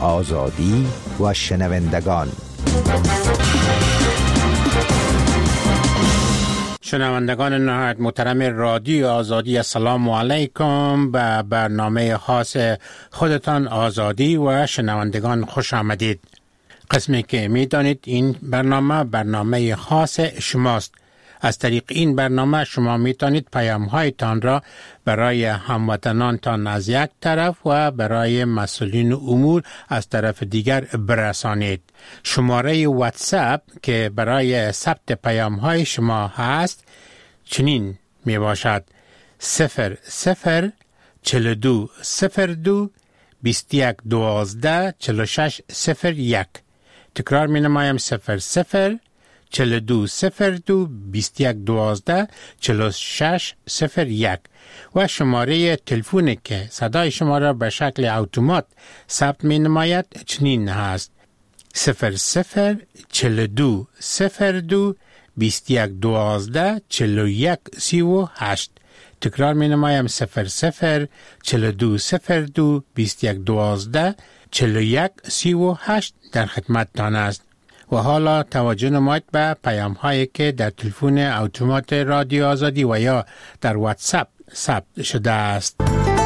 آزادی و شنوندگان. شنوندگان نهایت محترم رادیو آزادی، السلام علیکم. به برنامه خاص خودتان آزادی و شنوندگان خوش آمدید. قسمی که میدانید این برنامه خاص شماست. از طریق این برنامه شما میتونید پیام‌هایتان را برای هموطنانتان از یک طرف و برای مسئولین امور از طرف دیگر برسانید. شماره واتساپ که برای ثبت پیام‌های شما هست چنین می باشد: 004202 2112 4601. تکرار می نمایم: 004202 2112 4601 و شماره تلفنی که صدای شما را به شکل اتومات ثبت می نماید چنین هست: 004202 2112 4138. تکرار می نمایم: 004202 2112 4138 در خدمتتان است. و حالا توجه نمایید به پیام هایی که در تلفن اتومات رادیو آزادی و یا در واتساپ ثبت شده است.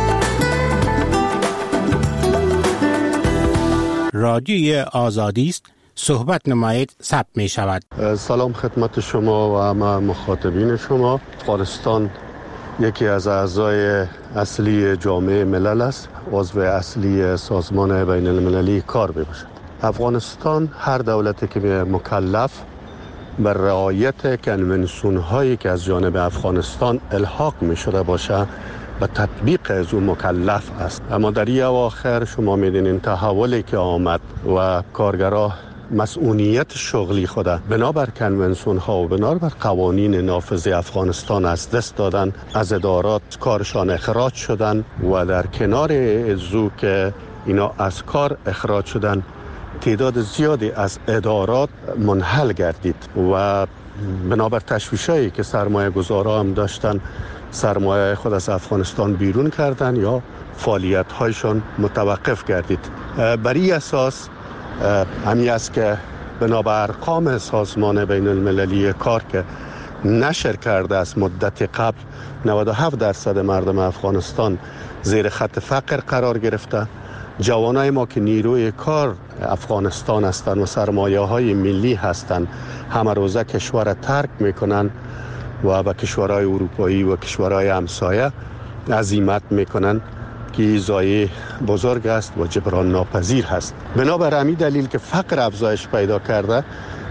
رادیو آزادی است، صحبت نمایید، ثبت می شود. سلام خدمت شما و همه مخاطبین شما. افغانستان یکی از اعضای اصلی جامعه ملل است، عضو اصلی سازمان بین المللی کار میباشد. افغانستان هر دولتی که مکلف بر رعایت کنونسیون هایی که از جانب افغانستان الحاق می شده باشه به تطبیق از اون مکلف است. اما در این اواخر شما میدونین تحولی که آمد و کارگرها مسئولیت شغلی خود بنابر کنونسیون ها و بنابر قوانین نافذ افغانستان از دست دادن، از ادارات کارشان اخراج شدن و در کنار ازو که اینا از کار اخراج شدن تعداد زیادی از ادارات منحل گردید و بنابر تشویشایی که سرمایه گذارا هم داشتن سرمایه خود از افغانستان بیرون کردن یا فعالیت هایشان متوقف گردید. بر این اساس همی است که بنابر ارقام سازمان بین المللی کار که نشر کرده است مدت قبل 97% مردم افغانستان زیر خط فقر قرار گرفته. جوانای ما که نیروی کار افغانستان هستند و سرمایه های ملی هستند همه روزه کشور ترک میکنن و به کشورهای اروپایی و کشورهای همسایه عزیمت میکنن که ضایعه بزرگ است و جبران ناپذیر هست. بنابر همین دلیل که فقر افزایش پیدا کرده،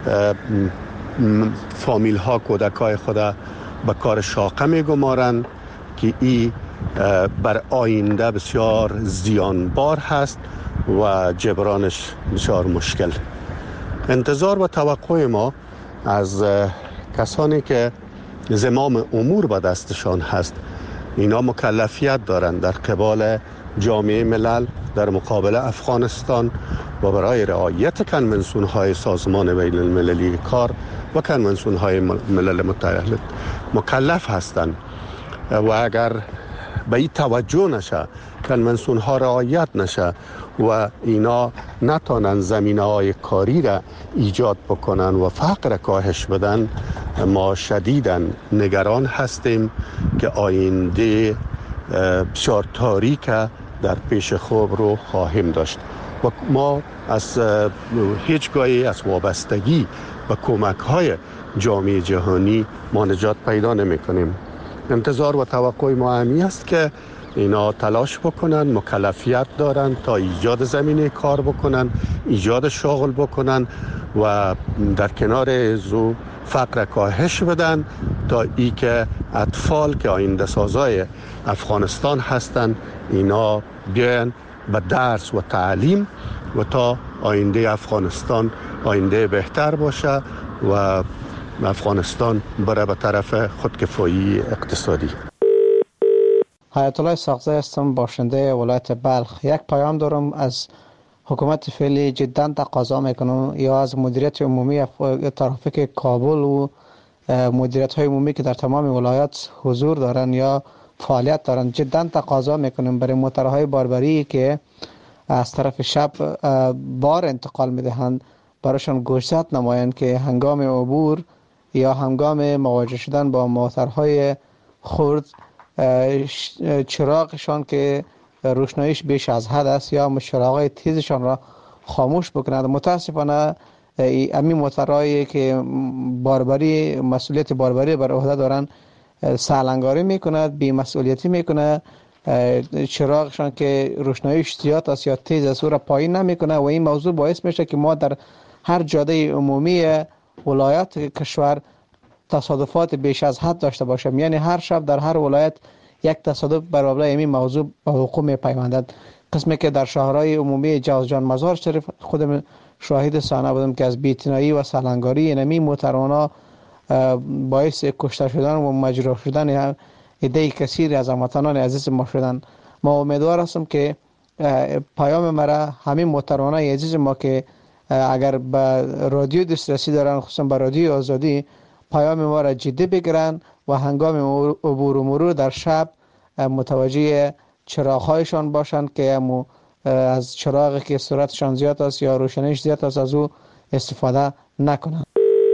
فامیل ها کودکای خود به کار شاقه میگمارند که این بر آینده بسیار زیانبار هست و جبرانش بسیار مشکل. انتظار و توقع ما از کسانی که زمام امور به دستشان هست، اینا مکلفیت دارند در قبال جامعه ملل در مقابل افغانستان و برای رعایت کنونسیون های سازمان بین المللی کار و کنونسیون های ملل متحد مکلف هستند و اگر به این توجه نشه، کنونسیون ها رعایت نشه و اینا نتانن زمینه های کاری را ایجاد بکنن و فقر کاهش بدن، ما شدیداً نگران هستیم که آینده بسیار تاریک در پیش خوب رو خواهیم داشت و ما از هیچگاهی از وابستگی و کمک های جامعه جهانی ما نجات پیدا نمی کنیم. انتظار و توقع ما همی است که اینا تلاش بکنن، مکلفیت دارن تا ایجاد زمینه کار بکنن، ایجاد شغل بکنن و در کنار زو فقر کاهش بدن تا ای که اطفال که آینده سازای افغانستان هستن اینا بیان به درس و تعلیم و تا آینده افغانستان آینده بهتر باشه و افغانستان بره به طرف خودکفایی اقتصادی. حیات الله ساقزی هستم، باشنده ولایت بلخ. یک پیام دارم از حکومت فعلی. جدا تقاضا میکنم یا از مدیریت عمومی ترافیک کابل و مدیریت های عمومی که در تمام ولایات حضور دارن یا فعالیت دارن، جدا تقاضا میکنم برای موتورهای باربری که از طرف شب بار انتقال میدهند، برایشان گوشزد نمایند که هنگام عبور یا هنگام مواجه شدن با موترهای خرد چراغشان که روشناییش بیش از حد است یا چراغ‌های تیزشان را خاموش بکنند. متاسفانه همین موترهایی که مسئولیت باربری بر عهده دارند سالنگاری میکند، بی‌مسئولیتی میکنه، چراغشان که روشناییش زیاد است یا تیز است او را پایین نمیکنه و این موضوع باعث میشه که ما در هر جاده عمومی ولایت کشور تصادفات بیش از حد داشته باشیم. یعنی هر شب در هر ولایت یک تصادف برابر این موضوع به وقوع میپیوندد. قسمی که در شهرهای عمومی جوزجان مزار شریف خودم شاهد صحنه بودم که از بی‌اعتنایی و سالنگاری اینمی موترانا باعث کشته شدن و مجروح شدن عده کثیری از هموطنان عزیز ما شدن. ما امیدوار هستم که پیام مرا همین محترمانه عزیز ما که اگر به رادیو دسترسی دارن، خصوصا به رادیو آزادی، پیام ما را جدی بگیرن و هنگام عبور و مرور در شب متوجه چراغ‌هایشان باشند که از چراغی که سرعتشان زیاد است یا روشنیش زیاد است از او استفاده نکنند.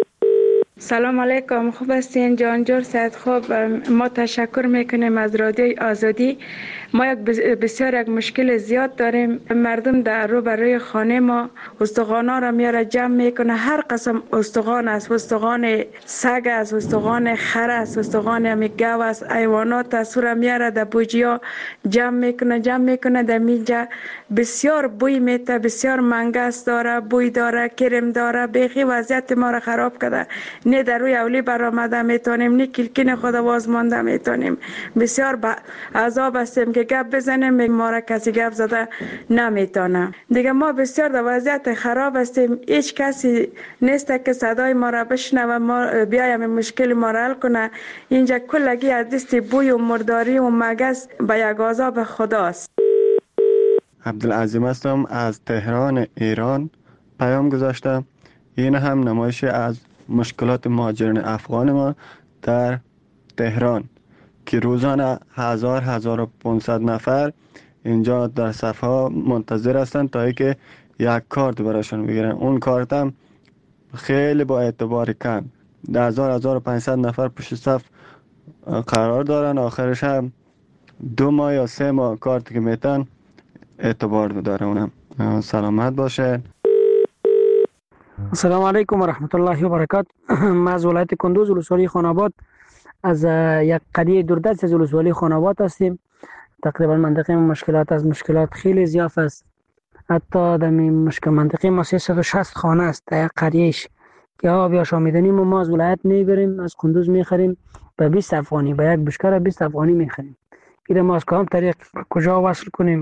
سلام علیکم، خوب هستین جانجور سید؟ خوب، ما تشکر میکنیم از رادیوی آزادی. ما بسیار یک مشکل زیاد داریم. مردم در رو برای خانه ما استخوانا را میاره جمع میکنه، هر قسم استخوان است، استخوان سگ است، استخوان خر است، استخوان گاو است، حیوانات است، را میاره در بوجیا جمع میکنه در میجا. بسیار بوی میته، بسیار منگس داره، بوی داره، کرم داره، بیخی وضعیت ما را خراب کرده. نه در روی اولی برآمده میتونیم، نه کلکین خود باز مانده میتونیم. بسیار عذاب هستیم که گپ بزنیم، ما را کسی گپ زده نمیتونه. دیگه ما بسیار در وضعیت خراب هستیم. هیچ کسی نیست که صدای ما را بشنوه و ما بیایم مشکل ما را حل کنه. اینجا کلگی از دست بوی و مرداری و مگس به یک عذاب خداست. عبدالعظیم هستم از تهران ایران. پیام گذاشتم. این هم نمایش از مشکلات مهاجران افغان ما در تهران که روزانه 1500 نفر اینجا در صفها منتظر هستند تا اینکه یک کارت براشون بگیرن. اون کارت هم خیلی با اعتبار کم، 1500 نفر پشت صف قرار دارن. آخرش هم 2 ماه یا 3 ماه کارت که میتن اعتبار داره. اونم سلامت باشه. السلام علیکم و رحمت الله و برکاته. ما از ولایت کندوز ولسوالی خاناباد از یک قریه دوردست از ولسوالی خاناباد هستیم. تقریبا منطقه مشکلات خیلی زیاد است. حتی در منطقه ما 360 خانه است در یک قریهش که آب آشامیدنی ما از ولایت میبریم، از کندوز میخریم به 20 افغانی، به یک بشکر 20 افغانی میخریم. این ما از کدام طریق کجا وصل کنیم؟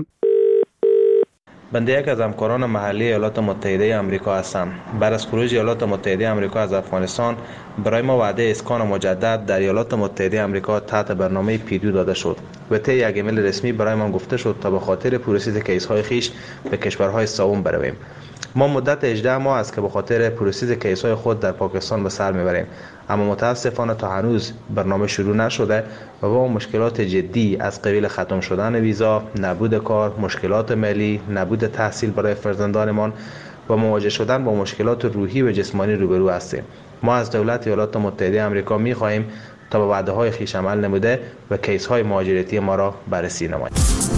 بنده یک از همکاران محلی ایالات متحده آمریکا هستم. بعد از خروج ایالات متحده آمریکا از افغانستان برای ما وعده اسکان مجدد در ایالات متحده آمریکا تحت برنامه پیدو داده شد و طی یک ایمیل رسمی برای ما گفته شد تا به خاطر پروسس کیس‌های خیش به کشورهای سوم برویم. ما مدت 18 ماه است که به خاطر پروسس کیس‌های خود در پاکستان به سر میبریم، اما متاسفانه تا هنوز برنامه شروع نشده و با مشکلات جدی از قبیل ختم شدن ویزا، نبود کار، مشکلات مالی، نبود تحصیل برای فرزندانمان و مواجه شدن با مشکلات روحی و جسمانی روبرو هستیم. ما از دولت ایالات متحده آمریکا می‌خواهیم تا به وعده‌های خویش عمل نموده و کیس‌های مهاجرتی ما را بررسی نماید.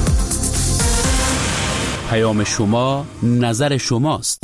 پیام شما نظر شماست.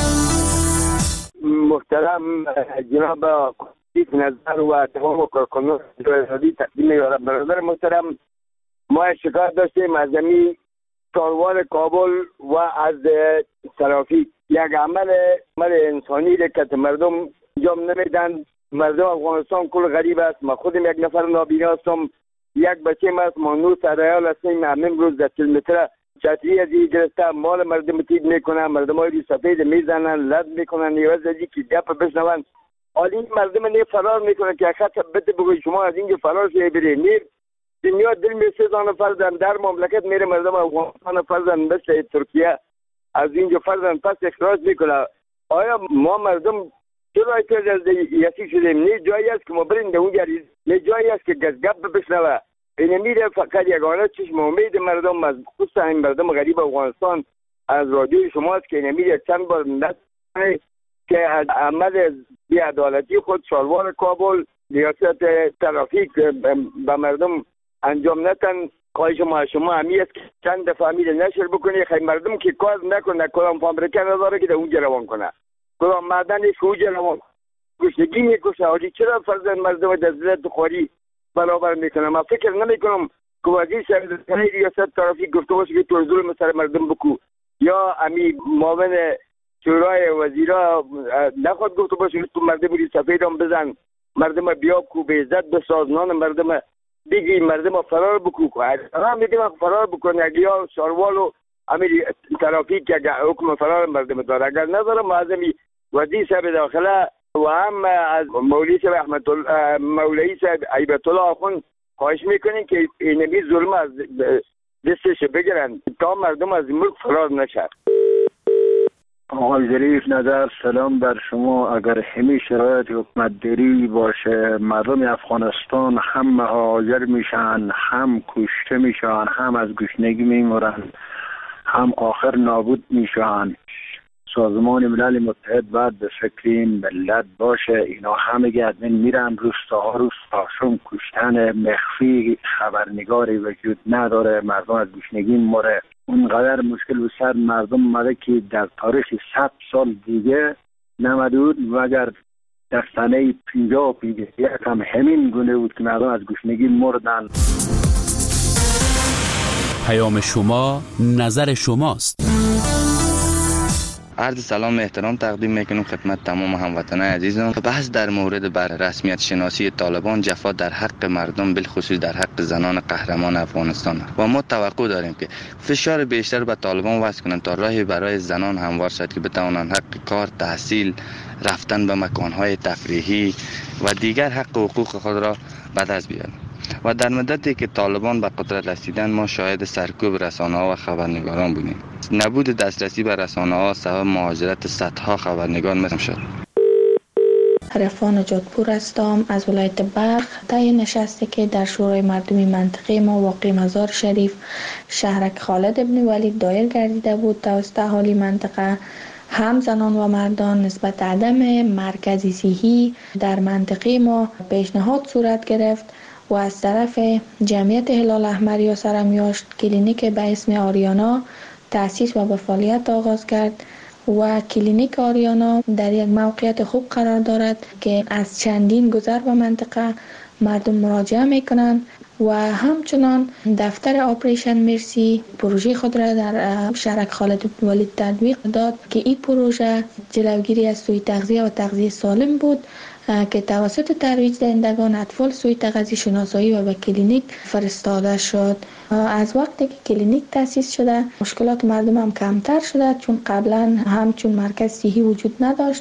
محترم جناب نظر و تمام کارکنان رادیو تقدیم می‌کنم. برادر محترم، ما شکایت داشتیم از زمین کاروان کابل و از ترافیک. یک عمل انسانی که مردم انجام نمیدن. مردم افغانستان کل غریب است. ما خودم یک نفر نابینا هستم، یک بچه است، ما 9 ساله‌ای هستیم. امروز در کیلومتر چتری از این گرفته مال مردم تید میکنن، مردم های سفید میزنن، لد میکنن، یواز از این که گپ بشنون. حالی مردم نه فرار میکنن که خط بده بگوی شما از اینجا فرار شده برید. نیر دنیا دل می سیزان فرزن در مملکت میره، مردم افغانستان فرزن مثل ترکیه از اینجا فرزن پس اخراج میکنه. آیا ما مردم چرا که یسی شدیم؟ نه جایی است که ما بریم در اونجا، نه جایی است که گپ بشنوه. این میره فقط یگانه چشم امید مردم از خصوصا این مردم غریب افغانستان از رادیو شماست که نمیده چند بار نکنه که از عمل بی‌عدالتی خود شاروار کابل ریاست ترافیک به مردم انجام نتن. خواهش ما شما همی است که چند دفعه میده نشر بکنی خیلی مردم که کار نکنه، کدام فابریکه نداره که در اونجا روان کنه، کدام معدنش اونجا روان گشنگی میکشه. حالی چرا فرزند مردم در ذلت خواری برابر میکنه؟ من فکر نمیکنم که وزیر صاحب ریاست ترافیک گفته باشه که تو ظلم سر مردم بکو، یا امی معاون شورای وزیرا نخواد گفته باشه تو مردم ری سفیدم بزن، مردم بیا کو به عزت بساز، نان مردم دیگه مردم فرار بکو. هم میگه فرار بکنه اگه یا شاروالو امی ترافیک که حکم فرار مردم داره، اگر نداره معظمی وزیر صاحب داخله و هم از مولوی صاحب احمد الله مولوی صاحب هیبت الله آخوند خواهش میکنین که اینمی ظلم از دستش بگیرن تا مردم از ملک فرار نشه. آقای ظریف نظر، سلام بر شما. اگر همین شرایط حکومت داری باشه مردم افغانستان هم مهاجر میشن، هم کشته میشن، هم از گشنگی میمرن، هم آخر نابود میشن. سازمان ملل متحد باید به فکر این ملت باشه. اینا همه گردن میرن روستاشون کشتن مخفی، خبرنگاری وجود نداره، مردم از گشنگی مره. اونقدر مشکل و سر مردم مده که در تاریخ 100 سال دیگه نمدود مگر در سنه 50 هم همین گونه بود که مردم از گشنگی مردن. پیام شما نظر شماست. عرض سلام احترام تقدیم میکنم خدمت تمام هموطنان عزیزم. بحث در مورد بر رسمیت شناسی طالبان جفا در حق مردم، بالخصوص در حق زنان قهرمان افغانستان و ما توقع داریم که فشار بیشتر به طالبان وضع کنند تا راهی برای زنان هموار شد که بتوانند حق کار، تحصیل، رفتن به مکانهای تفریحی و دیگر حق و حقوق خود را به دست بیارند. و در مدتی که طالبان به قدرت رسیدن ما شاهد سرکوب رسانه‌ها و خبرنگاران بودیم. نبود دسترسی به رسانه‌ها سبب مهاجرت صدها خبرنگار مثل شد. عرفان جادپور هستم از ولایت بلخ. طی نشستی که در شورای مردمی منطقه ما واقع مزار شریف شهرک خالد ابن ولید دایر گردیده بود توسط اهالی منطقه، هم زنان و مردان نسبت عدم مرکزی صحی در منطقه ما پیشنهاد صورت گرفت و از طرف جمعیت هلال احمر یا سرمیاشت کلینیک به اسم آریانا تأسیس و به فعالیت آغاز کرد و کلینیک آریانا در یک موقعیت خوب قرار دارد که از چندین گذر به منطقه مردم مراجعه میکنند و همچنان دفتر آپریشن مرسی پروژه خود را در شهرک خالد بن ولید تطبیق داد که این پروژه جلوگیری از سوء تغذیه و تغذیه سالم بود که توسط ترویج دهندگان اطفال سوی تغذیه شناسایی و به کلینیک فرستاده شد. از وقتی که کلینیک تأسیس شده مشکلات مردم هم کمتر شده، چون قبلا همچون مرکز صحی وجود نداشت.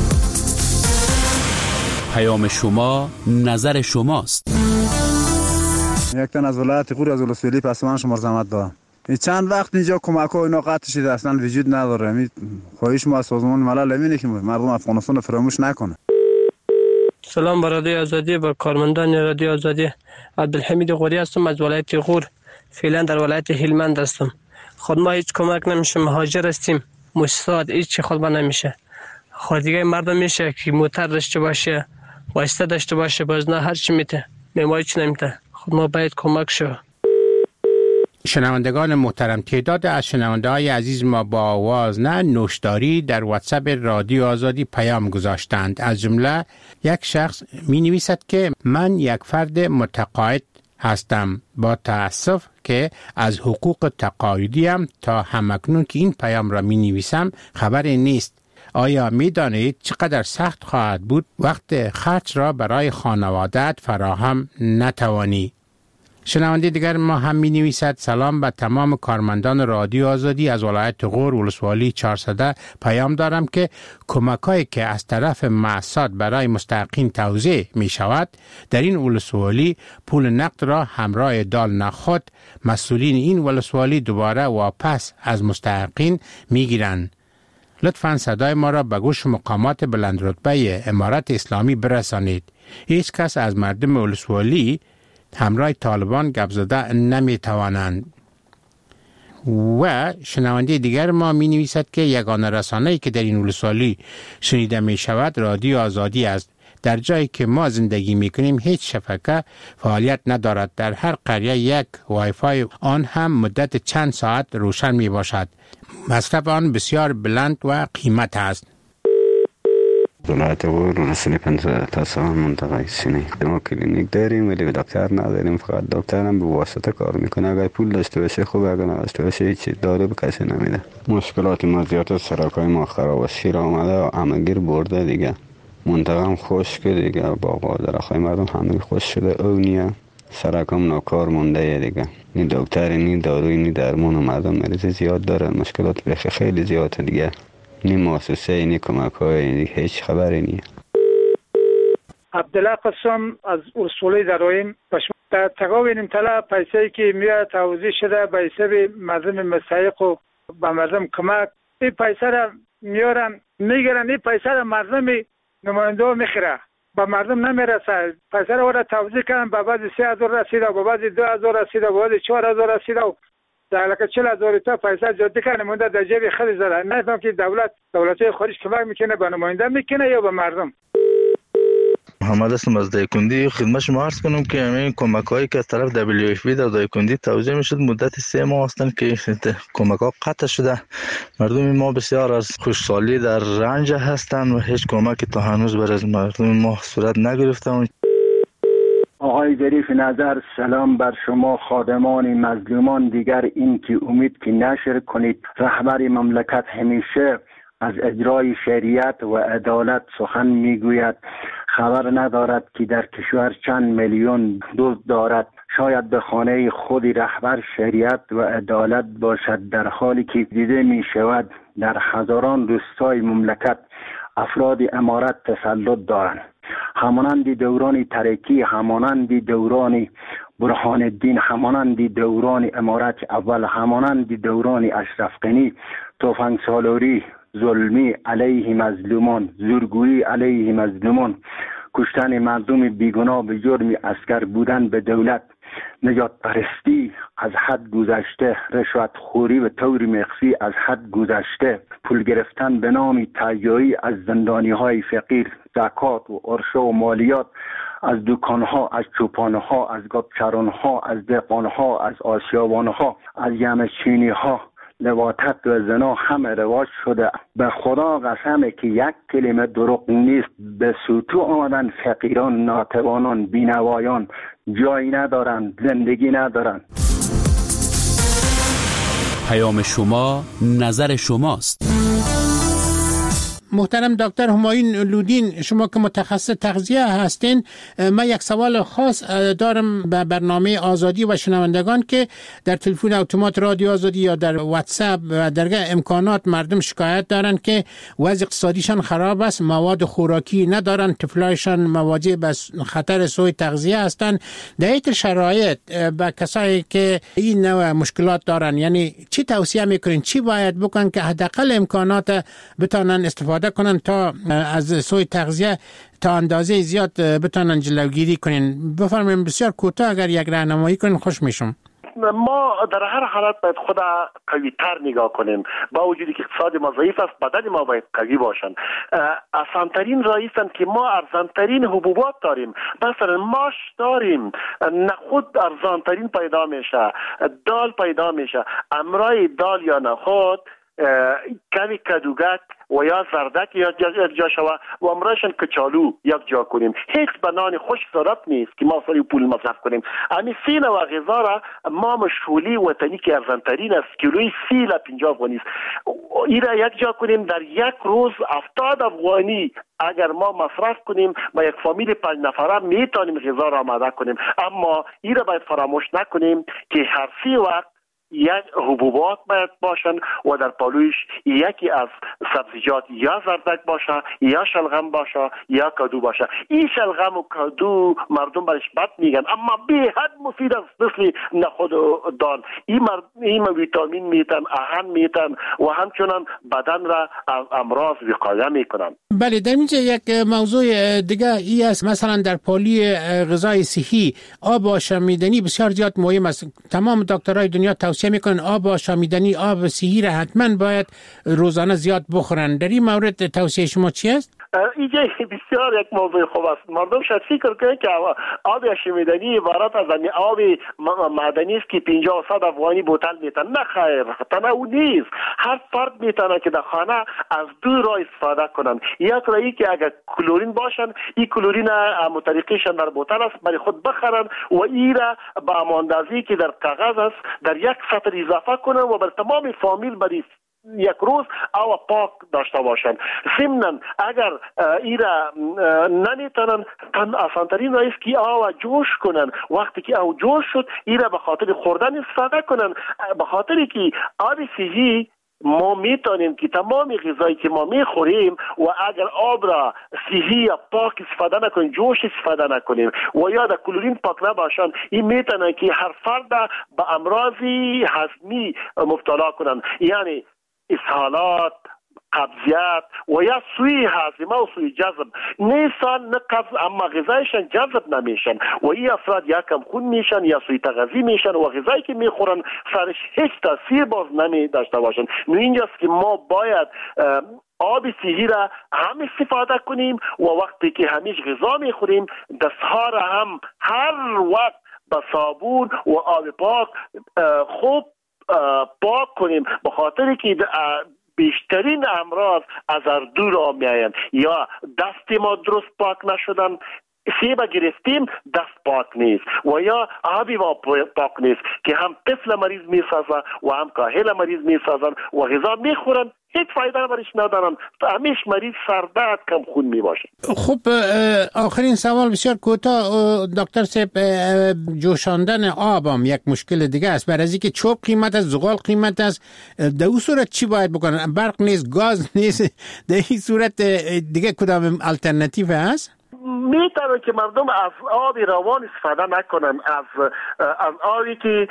پیام شما نظر شماست. یک تن از ولایت غور از ولسوالی پسمان شما زحمت دارم. چند وقت اینجا کمک ها اینا قطع شده، اصلا وجود نداره. خواهش ما از سازمان ملل اینه که مردم افغانستان فراموش نکنه. سلام بر رادیو آزادی، بر کارمندان رادیو آزادی. عبدالحمید غوری هستم از ولایت غور. فعلا در ولایت هلمند هستم. خود ما هیچ کمک نمیشه، مهاجر هستیم، مستعد هیچ خود ما نمیشه. خود دیگه مردم میشه که موتر داشته باشه، واسطه داشته باشه، باز نه هر چی میته، ما هیچ نمیته. خود ما باید کمک شو. شنوندگان محترم، تعداد از شنونده‌های عزیز ما با آواز نه نوشداری در واتساپ رادیو آزادی پیام گذاشتند. از جمله یک شخص می نویسد که من یک فرد متقاعد هستم، با تأسف که از حقوق تقاعدیم تا همکنون که این پیام را می نویسم خبری نیست. آیا می دانید چقدر سخت خواهد بود وقت خرج را برای خانواده‌ات فراهم نتوانی؟ شنونده دیگر ما هم می نویسد سلام به تمام کارمندان رادیو آزادی از ولایت غور ولسوالی 400 پیام دارم که کمک‌هایی که از طرف مؤسسات برای مستحقین توزیع می شود در این ولسوالی پول نقد را همراه دال نخود مسئولین این ولسوالی دوباره واپس از مستحقین می گیرند. لطفاً صدای ما را به گوش مقامات بلند رتبه امارت اسلامی برسانید. هیچ کس از مردم ولسوالی همراه طالبان گپ زده نمی توانند. و شنونده دیگر ما می نویسد که یگانه رسانه‌ای که در این ولسوالی شنیده می شود رادیو آزادی است. در جایی که ما زندگی می کنیم هیچ شبکه فعالیت ندارد. در هر قریه یک وای فای، آن هم مدت چند ساعت روشن می باشد. مصرف آن بسیار بلند و قیمت است. ولایت غور رسولی 15 تا سال منطقه سینه. ما کلینیک داریم ولی دکتر نداریم، فقط دکتر هم به واسطه کار میکنه. اگر پول داشته باشه خوب، اگر نداشته باشه هیچ دارو به کسی نمیده. مشکلات ما زیاد است، سرکای ما خراب است، شیر آمده همگیر برده دیگه. منطقه هم خشک دیگه، باغ و درختای مردم همه خشک شده، او نیه. سرکام ناکار مونده دیگه. نی دکتر نی داروی نی درمان و مردم مریض زیاد دارن، مشکلات بخی خیلی زیاده دیگه. نی مؤسسه نی کمک های هیچ خبری نیه. عبدالله قسم از اصولی درایم در تقاوین طلا پیسه‌ای که میاد توزیع شده به حساب مردم مستحق و به مردم کمک، این پیسه را میارن میگیرن، این پیسه را مردم نماینده میخوره، به مردم نمیرسه. پیسه را توزیع کردن، به بعد 3000 رسیده، به بعد 2000 رسیده، به بعد 4000 رسیده و در لکه 40000 تا پیسه جدی کنه مونده در جیب خیلی زده. نفهم که دولت خارج کمک میکنه به نماینده میکنه یا به مردم. محمد هستم از دایکندی. خدمت شما عرض کنم که همین کمک هایی که از طرف WFP در دایکندی توزیع میشد مدت 3 ماه هستند که کمک ها قطع شده. مردم ما بسیار از خوشحالی در رنج هستند و هیچ کمکی تا هنوز برای مردم ما صورت نگرفته. آقای ظریف نظر، سلام بر شما خادمان مظلومان. دیگر این که امید که نشر کنید. رهبر مملکت همیشه از اجرای شریعت و عدالت سخن میگوید، خبر ندارد که در کشور چند میلیون دزد دارد. شاید به خانه خود رهبر شریعت و عدالت باشد، در حالی که دیده می شود در هزاران روستای مملکت افراد امارت تسلط دارند. همانند دوران ترکی، همانند دوران برهان الدین، همانند دوران امارت اول، همانند دوران اشرف غنی، تفنگ سالاری، ظلمی علیه مظلومان، زورگویی علیه مظلومان، کشتن مردم بیگناه به جرم اسکر بودن به دولت، نجات پرستی از حد گذشته، رشوت خوری و طور مخفی از حد گذشته، پول گرفتن به نام تهیایی از زندانی های فقیر، زکات و عرشه و مالیات از دکان ها، از چوپان ها، از گابچران ها، از دهقان ها، از آسیابان ها، از یمچینی ها، لواطت و زنا همه رواج شده. به خدا قسمه که یک کلمه دروغ نیست. به سوتو آمدن فقیران، ناتوانان، بینوایان، جایی ندارن، زندگی ندارن. پیام شما نظر شماست. محترم دکتر همایون لودین، شما که متخصص تغذیه هستین، من یک سوال خاص دارم به برنامه آزادی و شنوندگان که در تلفن اتومات رادیو آزادی یا در واتساپ و درگاه امکانات مردم شکایت دارن که وضع اقتصادیشان خراب است، مواد خوراکی ندارن، طفلایشان مواجه به خطر سوء تغذیه هستند. در این شرایط به کسایی که این نوع مشکلات دارن، یعنی چی توصیه میکنین، چی باید بکنن که حداقل امکانات بتونن استفاده کنن تا از سوء تغذیه تا اندازه زیاد بتونن جلوگیری کنین؟ بفرمایید بسیار کوتاه اگر یک راهنمایی کنین خوش میشم. ما در هر حالت باید خود قوی تر نگاه کنیم. با وجودی که اقتصاد ما ضعیف است، بدن ما باید قوی باشن. آسانترین راه است که ما ارزانترین حبوبات داریم. مثلا ماش داریم، نخود ارزانترین پیدا میشه، دال پیدا میشه. امرای دال یا نخود کمی کدوگک و یا زردک یک جا شوه و امرایشان کچالو یک جا کنیم. هیچ بنان خوش ضرورت نیست که ما سری پول مصرف کنیم. امی 3 نوع غذا را ما مشغولی وطنی که ارزانترین است، کیلوی 30 الی 50 افغانی است، این را یک جا کنیم. در یک روز 70 افغانی اگر ما مصرف کنیم با یک فامیل 5 نفره میتونیم غذا را آماده کنیم. اما این را باید فراموش نکنیم که هر 3 وقت یک حبوبات باید باشن و در پالویش یکی از سبزیجات یا زردک باشه یا شلغم باشه یا کدو باشه. این شلغم و کدو مردم برش بد میگن اما به حد مفید است، مثل نخود و دال. این ویتامین میتن، اهم میتن و همچنان بدن را از امراض وقایه میکنن. بله، در اینجا یک موضوع دیگه ای است، مثلا در پالی غذای صحی آب آشامیدنی بسیار زیاد مهم است. تمام دکترای دنیا توصیه توصیه میکنن آب آشامیدنی، آب صحی را حتما باید روزانه زیاد بخورن. در این مورد توصیه شما چی است؟ اینجا بسیار یک موضوع خوب است. مردم شاید فکر کنند که آب آشامیدنی عبارت از آب معدنی است که 50 100 افغانی بوتل میتن. نه خیر، تنها نیست. هر فرد میتونه که در خانه از دو راه استفاده کنن. یک راهی که اگر کلورین باشن، این کلورین متریقیشان در بوتل است برای خود بخرن و این را با اندازه‌ای که در کاغذ است در یک سطر اضافه کنن و بر تمام فامیل برای یک روز او پاک داشته باشند. ضمناً اگر ایرا نمیتونن آسانترین راه است که او جوش کنن. وقتی که او جوش شد ایرا به خاطر خوردن استفاده کنن، به خاطر که آب صحی ما میتونیم که تمام غذایی که ما میخوریم و اگر آب را صحی یا پاک استفاده نکنیم، جوش استفاده نکنیم و یا در کلورین پاک نباشن، این میتونه که هر فرد به امراض هضمی مبتلا کنن، یعنی اسهالات، قبضیت و یا سوی هاضمه و سوی جذب. نیستان نه قبض اما غذایشان جذب نمیشن و این افراد یا کم خون میشن یا سوی تغذی میشن و غذایی که میخورن سرش هیچ تاثیر باز نمی داشته باشن. اینجاست که ما باید آب صحی را هم استفاده کنیم و وقتی که همیش غذا میخوریم دستها را هم هر وقت با صابون و آب پاک خوب پاک کنیم، به خاطر که بیشترین امراض از دور را میآیند. یا دست ما درست پاک نشدن، سیب گرفتیم دست پاک نیست و یا آبی ما پاک نیست که هم طفل مریض میسازن و هم کاهل مریض میسازن و غذا میخورن هیچ فایده برش ندارن، همیش مریض سردرد کم خون میباشه. خب آخرین سوال بسیار کوتاه دکتر صاحب، جوشاندن آب هم یک مشکل دیگه است. برای از اینکه چوب قیمت است، زغال قیمت است، در اون صورت چی باید بکنن؟ برق نیست، گاز نیست، در این صورت دیگه کدام الटरनेटिव هست؟ میتونه که مردم از آب روان استفاده نکنن، از آبی که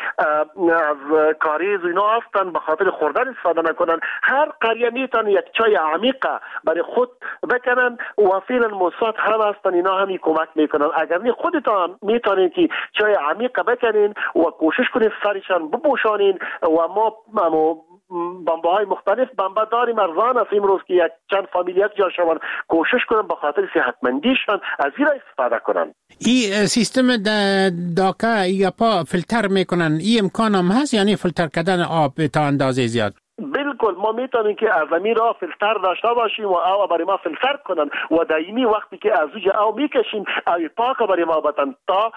از کاریز و اینا هستن به خاطر خوردن استفاده نکنن. هر قریه میتونه یک چای عمیقه برای خود بکنن و فعلا موساد هم هستن، اینا همی کمک میکنن. اگر نه خودتان میتونین که چای عمیقه بکنین و کوشش کنین سرشان بپوشانین و ما بمبه های مختلف بمبه داریم، ارزان است امروز که یک چند فامیل یک جا شوند، کوشش کنن به خاطر صحتمندیشان از این را استفاده کنن. این سیستم داکا یا پا فیلتر میکنن، این امکان هم هست یعنی فیلتر کردن آب تا اندازه زیاد؟ بالکل ما میتونیم که از زمین را فیلتر داشته باشیم و او برای ما فیلتر کنن و دائمی وقتی که از اوج او میکشیم او پاک برای ما بدن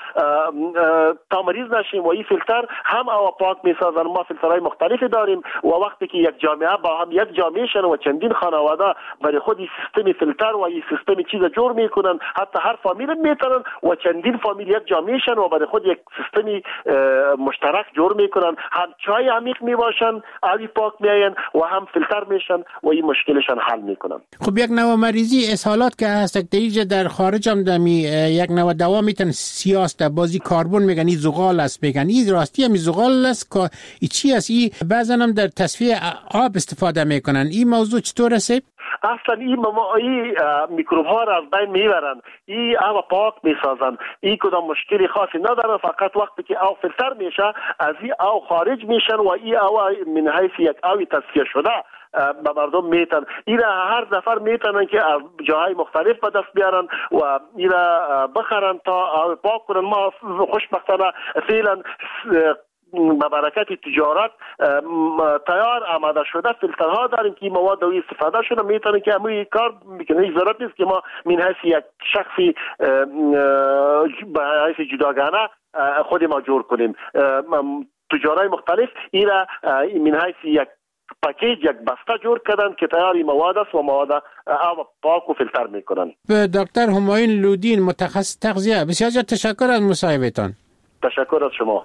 تا مریض نشیم و این فیلتر هم او پاک میسازن. ما فیلترهای مختلفی داریم و وقتی که یک جامعه با هم یک جامعه شن و چندین خانواده برای خود این سیستم فیلتر و این سیستم چیز جور میکنن، حتی هر فامیل میتونن و چندین فامیل یک جامعه شن و برای خود یک سیستم مشترک جور میکنن، هم چای عمیق میباشن، آبی پاک و هم فیلتر میشن و این مشکلشان حل میکنن. خب یک نوع مریضی اسهالات که هست دیگه در خارج هم دمی یک نوع دوا میتن سیاست بازی کربن میگن، این زغال است میگن، این راستی هم زغال است که این چی است؟ این بعضا هم در تصفیه آب استفاده میکنن. این موضوع چطور است؟ اصلا این میکروب ها را از بین میبرن، این آب پاک میسازن، این کدام مشکلی خاصی نداره، فقط وقتی که او فیلتر میشه از این او خارج میشن و این او من حیث یک او تصفیه شده به مردم میتن. اینا هر نفر میتونن که از جاهای مختلف به دست بیارن و اینا بخرن تا پاک کنن. ما خوشبختانه فعلا با برکت تجارت تیار آماده شده فیلترها داریم که مواد دوی استفاده شده میتونه که همین کار میکنه. هیچ ضرورت نیست که ما من حیث یک شخصی به حیث جداگانه خود ما جور کنیم. تجارای مختلف اینا من حیث یک پاکیج یک بسته جور کردن که تیاری مواد است و مواد آب پاک و فیلتر میکنن. دکتر همایون لودین، متخصص تغذیه، بسیار تشکر از مصاحبهتان. تشکر از شما.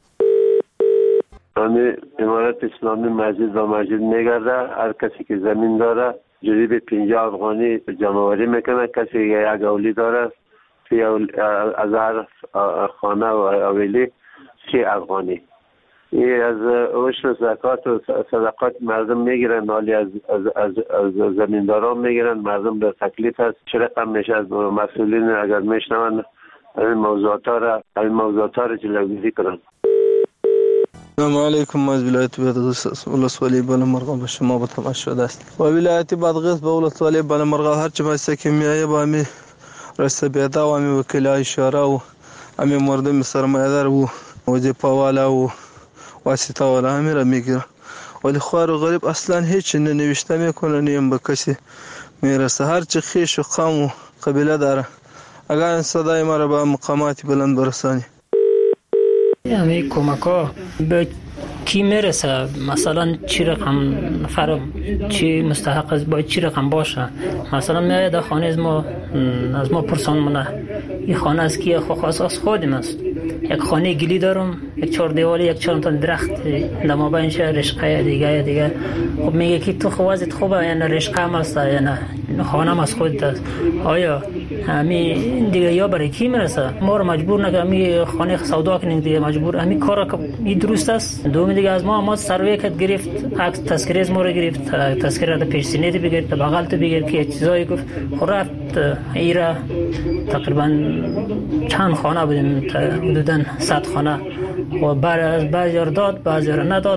امارت اسلامی مسجد و مسجد میگرده، هر کسی که زمین داره جریب 50 افغانی جمعوری میکنه. کسی که یک اولی داره از هر خانه و اولی 30 افغانی. این از عشر زکات و صدقات مردم میگیرن، حالی از زمینداران میگیرن. مردم در تکلیف هست چه رقم میشه از مسئولین اگر میشنون این موضوعات را جلوگیری کنن. سلام علیکم. از ولایت بادغیس ولسوالی بالامرغ به شما با تماشا است. و ولایت بادغیس به ولسوالی بالامرغ هر چه باشه که میایه با می رسته بیدا و می وکیلای اشاره و امی مردم سرمایه‌دار و وظیفه والا و واسطه والا همین را میگیره، ولی خوار و غریب اصلا هیچ ننوشته میکنه، نیم به کسی میرسه. هر چه خیش و قوم و قبیله داره، اگر این صدای ما را به مقامات بلند برسانی. همه کمک‌ها به کی میرسه؟ مثلا چی رقم نفر چی مستحق است، باید چی رقم باشه؟ مثلا میاد در خانه از ما پرسان منه این خانه از کیه؟ خاص خودم است. یک خانه گلی دارم، یک چهار دیوالی، یک چهار تا درخت در مابینش رشقه دیگه. خب میگه که تو خوازت خوبه یا نه رشقه هم است یا نه خانه هم از خودت است؟ آیا همین دیگه یا برای کی میرسه؟ ما رو مجبور نکنه می خانه سودا کنیم دیگه، مجبور همین کار که این درست است. دوم دیگه از ما سروی کت گرفت، عکس تذکره از ما رو گرفت، تذکره رو پیش سینه بگیر، بغل تو بگیر که چیزایی گفت. خب رفت ایرا تقریبا چند خانه بودیم، حدوداً 100 خانه و بعضی رو داد بعضی رو نداد.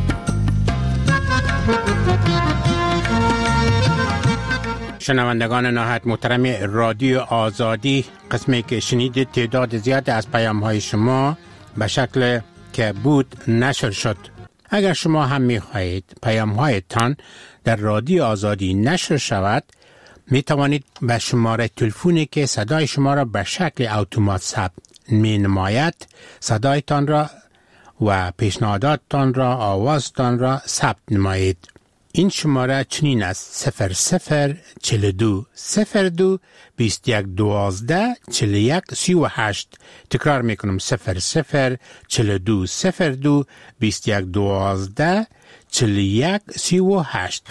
شنوندگان نهایت محترم رادیو آزادی، قسمی که شنیدید تعداد زیاد از پیام‌های شما به شکل که بود نشر شد. اگر شما هم می‌خواهید پیام‌هایتان در رادیو آزادی نشر شود، می توانید به شماره تلفنی که صدای شما را به شکل اتومات ثبت می نماید صدایتان را و پیشنهاداتتان را، آوازتان را ثبت نمایید. این شماره چنین است: 0042 02 21 12 41 38. تکرار میکنم: 0042 02 21 12 41 38.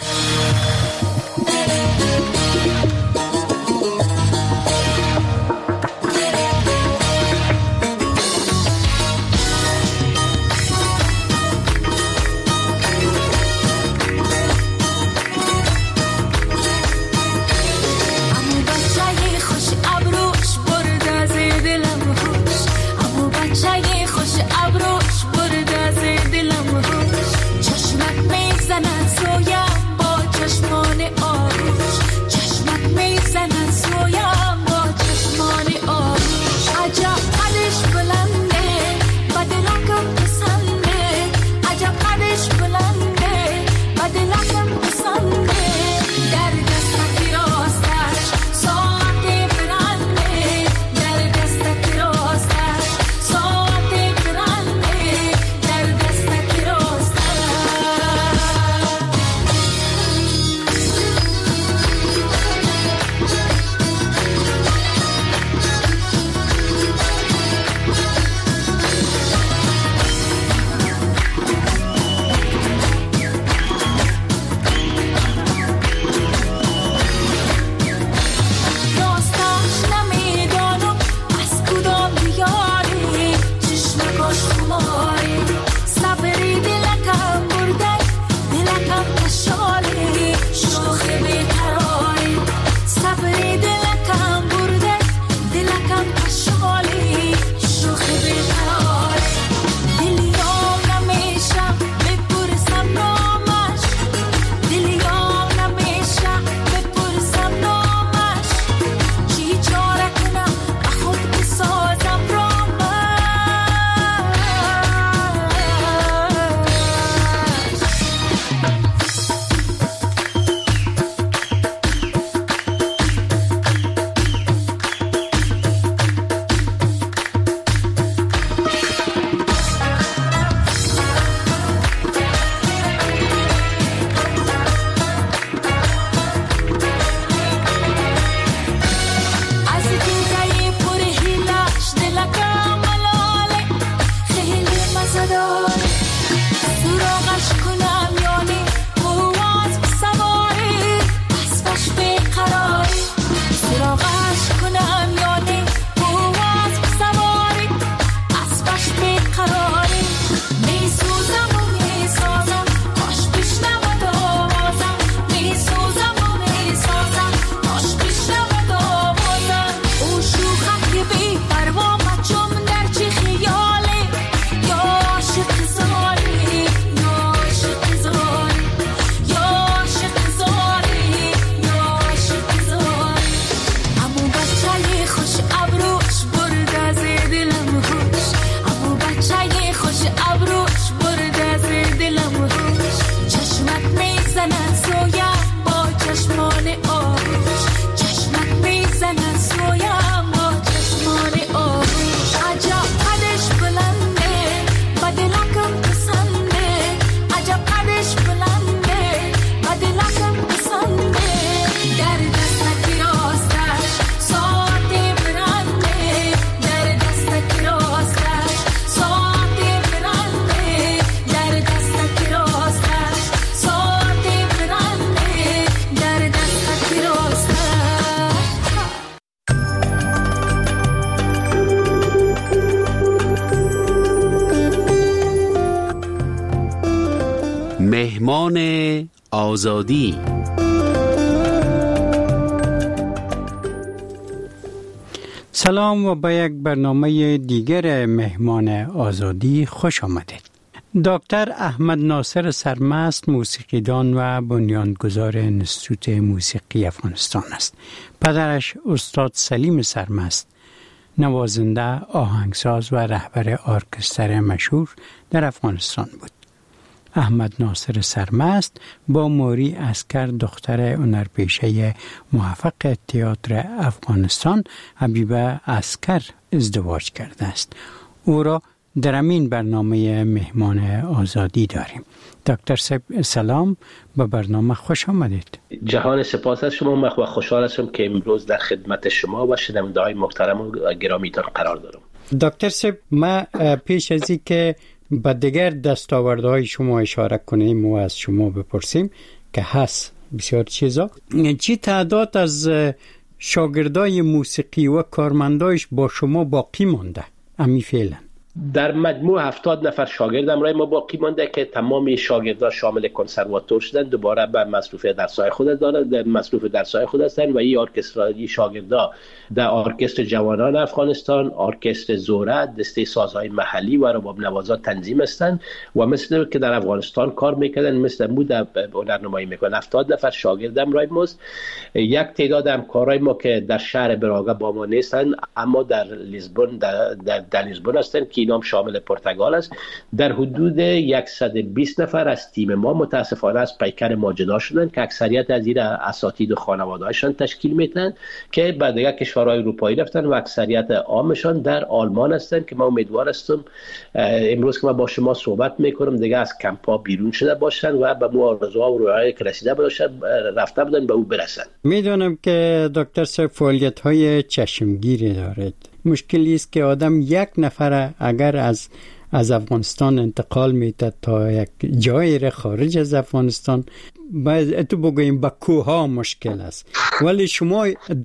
چشمت میزنه سویم با چشمان مهمان آزادی. سلام و به یک برنامه دیگر مهمان آزادی خوش آمدید. دکتر احمد ناصر سرمست موسیقیدان و بنیانگذار انستیتوت موسیقی افغانستان است. پدرش استاد سلیم سرمست نوازنده، آهنگساز و رهبر ارکستر مشهور در افغانستان بود. احمد ناصر سرمست با موری عسکر دختر هنرپیشه موفق تئاتر افغانستان حبیبه عسکر ازدواج کرده است. او را در این برنامه مهمان آزادی داریم. دکتر سلام، به برنامه خوش آمدید. جهان سپاس از شما. من خوشحال هستم که امروز در خدمت شما و شنونده‌های محترم و گرامیتان قرار دارم. دکتر صاحب، ما پیش از این که به دیگر دستاوردهای شما اشاره کنیم و از شما بپرسیم که هست بسیار چیزا، چی تعداد از شاگردای موسیقی و کارمندایش با شما باقی مانده امی فعلا؟ در مجموع 70 نفر شاگردم رای ما باقی مانده که تمام شاگردان شامل کنسرواتور شدن، دوباره به مصروف درس‌های خود دارند، مصروف درس‌های خود هستند و این ارکسترای شاگردا در ارکستر جوانان افغانستان، ارکستر زوره، دسته سازهای محلی و رباب نوازا تنظیم هستند و مثل که در افغانستان کار میکردن مثل مود هنرنمایی میکنن. 70 نفر شاگردم رای ماست. یک تعداد همکارای ما که در شهر براگا با ما نیستن اما در لیسبون در لیسبون هستن که اینام شامل پرتغال است. در حدود 120 نفر از تیم ما متاسفانه از پیکر ما جدا شدن که اکثریت از این اساتید و خانواده‌هاشان تشکیل میدن که بعد دیگه کشورهای اروپایی رفتن و اکثریت عامشان در آلمان هستن که ما امیدوار هستم امروز که ما با شما صحبت میکنم دیگه از کمپا بیرون شده باشن و به آرزوها و رویاهایی که رسیده باشن رفته بودن به او برسن. میدونم که دکتر صاحب فعالیت‌های چشمگیری دارید. مشکلی است که آدم یک نفر اگر از افغانستان انتقال میده تا یک جای خارج از افغانستان، باید تو بگوییم با کوها مشکل است، ولی شما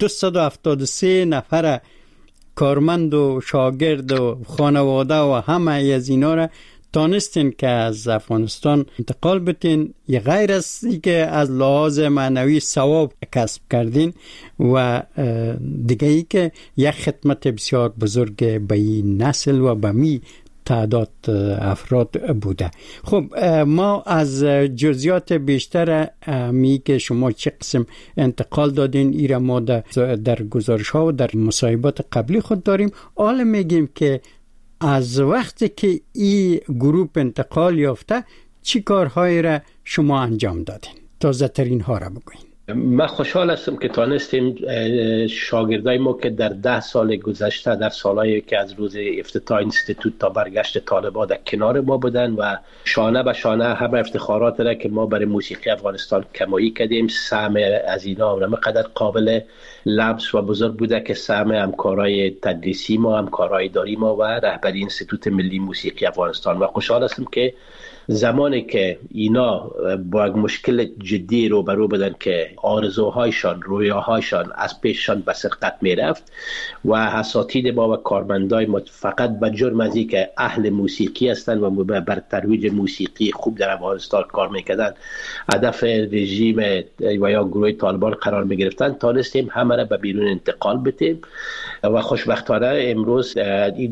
273 نفر کارمند و شاگرد و خانواده و همه از اینا را تانستین که از افغانستان انتقال بتین، یه غیر از که از لحاظ معنوی ثواب کسب کردین و دیگه ای که یک خدمت بسیار بزرگ به این نسل و به می تعداد افراد بوده. خب ما از جزئیات بیشتر می که شما چه قسم انتقال دادین ایرا ما در گزارش ها و در مصاحبات قبلی خود داریم. حالا میگیم که از وقتی که این گروه انتقال یافته چی کارهایی را شما انجام دادین؟ تازه ترین ها را بگوین. من خوشحال هستم که تانستیم شاگردای ما که در 10 سال گذشته در سالهایی که از روز افتتاح اینستیتوت تا برگشت طالبان در کنار ما بودن و شانه به شانه همه افتخارات را که ما برای موسیقی افغانستان کمایی کردیم، سهم از اینا همقدر قابل لمس و بزرگ بوده که سهم همکارای تدریسی ما، همکارای اداری ما و رهبری اینستیتوت ملی موسیقی افغانستان. و خوشحال هستم که زمانی که اینا با یک مشکل جدی روبرو بودن که آرزوهایشان، رویاهایشان از پیششان به سرقت میرفت و اساتید ما و کارمندای ما فقط به جرم از اینکه اهل موسیقی هستند و بر ترویج موسیقی خوب در افغانستان کار میکردن هدف رژیم و یا گروه طالبان قرار میگرفتن، تانستیم همه را به بیرون انتقال بدیم و خوشبختانه امروز این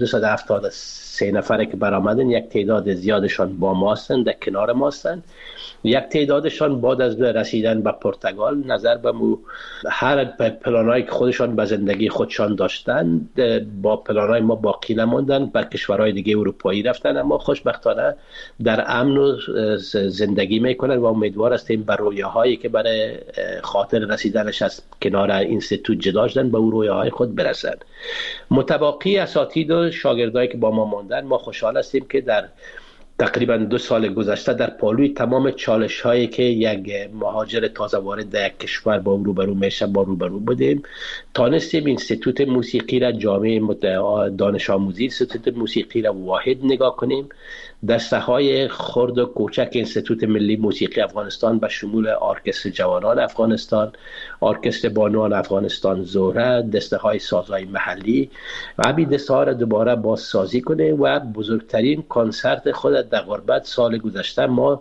273 نفره که برآمدن یک تعداد زیادشان با ما هستند، در کنار ما هستند. یک تعدادشان بعد از رسیدن به پرتغال نظر به هر پلانایی که خودشان به زندگی خودشان داشتن با پلانای ما باقی نماندن، بر کشورهای دیگه اروپایی رفتن، اما خوشبختانه در امن و زندگی میکنن و امیدوار هستیم بر رویاهایی که برای خاطر رسیدنش از کنار اینستیتوت جدا شدن به اون رویاهای خود برسن. متباقی اساتید و شاگردایی که با ما ماندن، ما خوشحال هستیم که در تقریبا 2 سال گذشته در پالوی تمام چالش هایی که یک مهاجر تازه وارد در یک کشور با روبرو میشه با روبرو بودیم، تانستیم اینستیتوت موسیقی را جامعه دانش آموزی اینستیتوت موسیقی را واحد نگاه کنیم. دسته های خرد و کوچک اینستیتوت ملی موسیقی افغانستان به شمول ارکستر جوانان افغانستان، ارکستر بانوان افغانستان زوره، دسته های سازهای محلی و همین دسته ها را دوباره بازسازی کنیم و بزرگترین کنسرت خود در غربت سال گذشته ما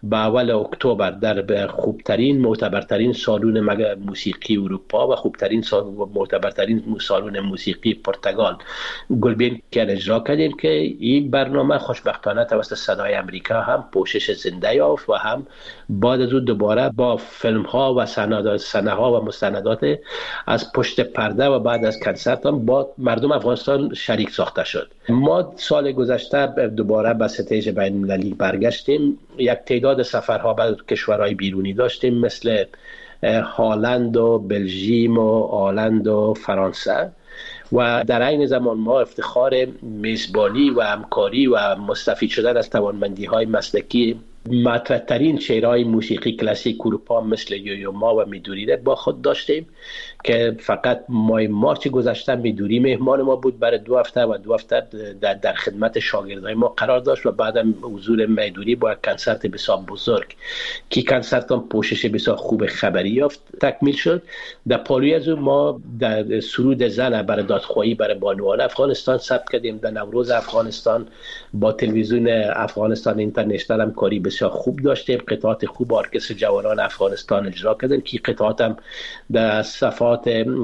به اول اکتبر در خوبترین معتبرترین سالن موسیقی اروپا و خوبترین معتبرترین سالن موسیقی پرتغال گلبین که اجرا کردیم که این برنامه خوشبختانه توسط صدای امریکا هم پوشش زنده یافت و هم بعد از اون دوباره با فیلم ها و صحنه ها و مستندات از پشت پرده و بعد از کنسرت هم با مردم افغانستان شریک ساخته شد. ما سال گذشته دوباره به ستیج بین المللی برگشتیم. یک تعداد سفرها به کشورهای بیرونی داشتیم مثل هلند و بلژیم و آلند و فرانسه و در عین زمان ما افتخار میزبانی و همکاری و مستفید شدن از توانمندی‌های مسلکی مطرح‌ترین شاعرای موسیقی کلاسیک اروپا مثل یویو ما و میدوری با خود داشتیم که فقط ماه مارچ گذشته میدوری مهمان ما بود برای 2 هفته و 2 هفته در خدمت شاگردای ما قرار داشت و بعدم حضور میدوری با کنسرت بسیار بزرگ که کنسرت هم پوشش بسیار خوب خبری یافت تکمیل شد. در پالوی از ما در سرود زن برای دادخواهی برای بانوان افغانستان ثبت کردیم. در نوروز افغانستان با تلویزیون افغانستان اینترنشنال هم کاری بسیار خوب داشتیم. قطعات خوب ارکستر جوانان افغانستان اجرا کردن که قطعات هم در صفحات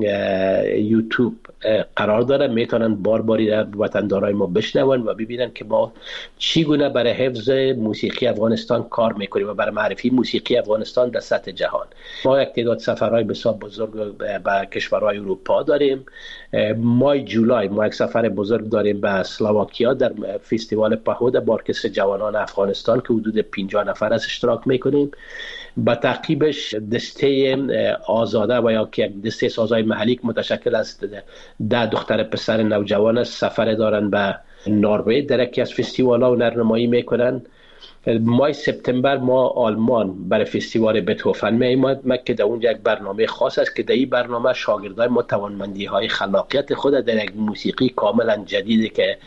یوتیوب قرار داره، میتونن باری وطندارای ما بشنون و ببینن که ما چگونه برای حفظ موسیقی افغانستان کار میکنیم و برای معرفی موسیقی افغانستان در سطح جهان. ما یک تعداد سفرهای بسیار بزرگ به کشورهای اروپا داریم. ماه جولای ما یک سفر بزرگ داریم به اسلواکیا در فستیوال پهود با ارکستر جوانان افغانستان که حدود 50 نفر از اشتراک میکنیم. با تعقیبش دسته آزاده و یا که دسته سازهای محلی که متشکل از 10 دختر پسر نوجوان سفر دارن به نروژ در یکی از فستیوال‌ها و نمایی میکنن. ماه سپتامبر ما آلمان برای فستیوال بتهوفن می‌آییم که در اونجا یک برنامه خاص است که در این برنامه شاگردای ما توانمندی‌های خلاقیت خود در یک موسیقی کاملا جدیدی که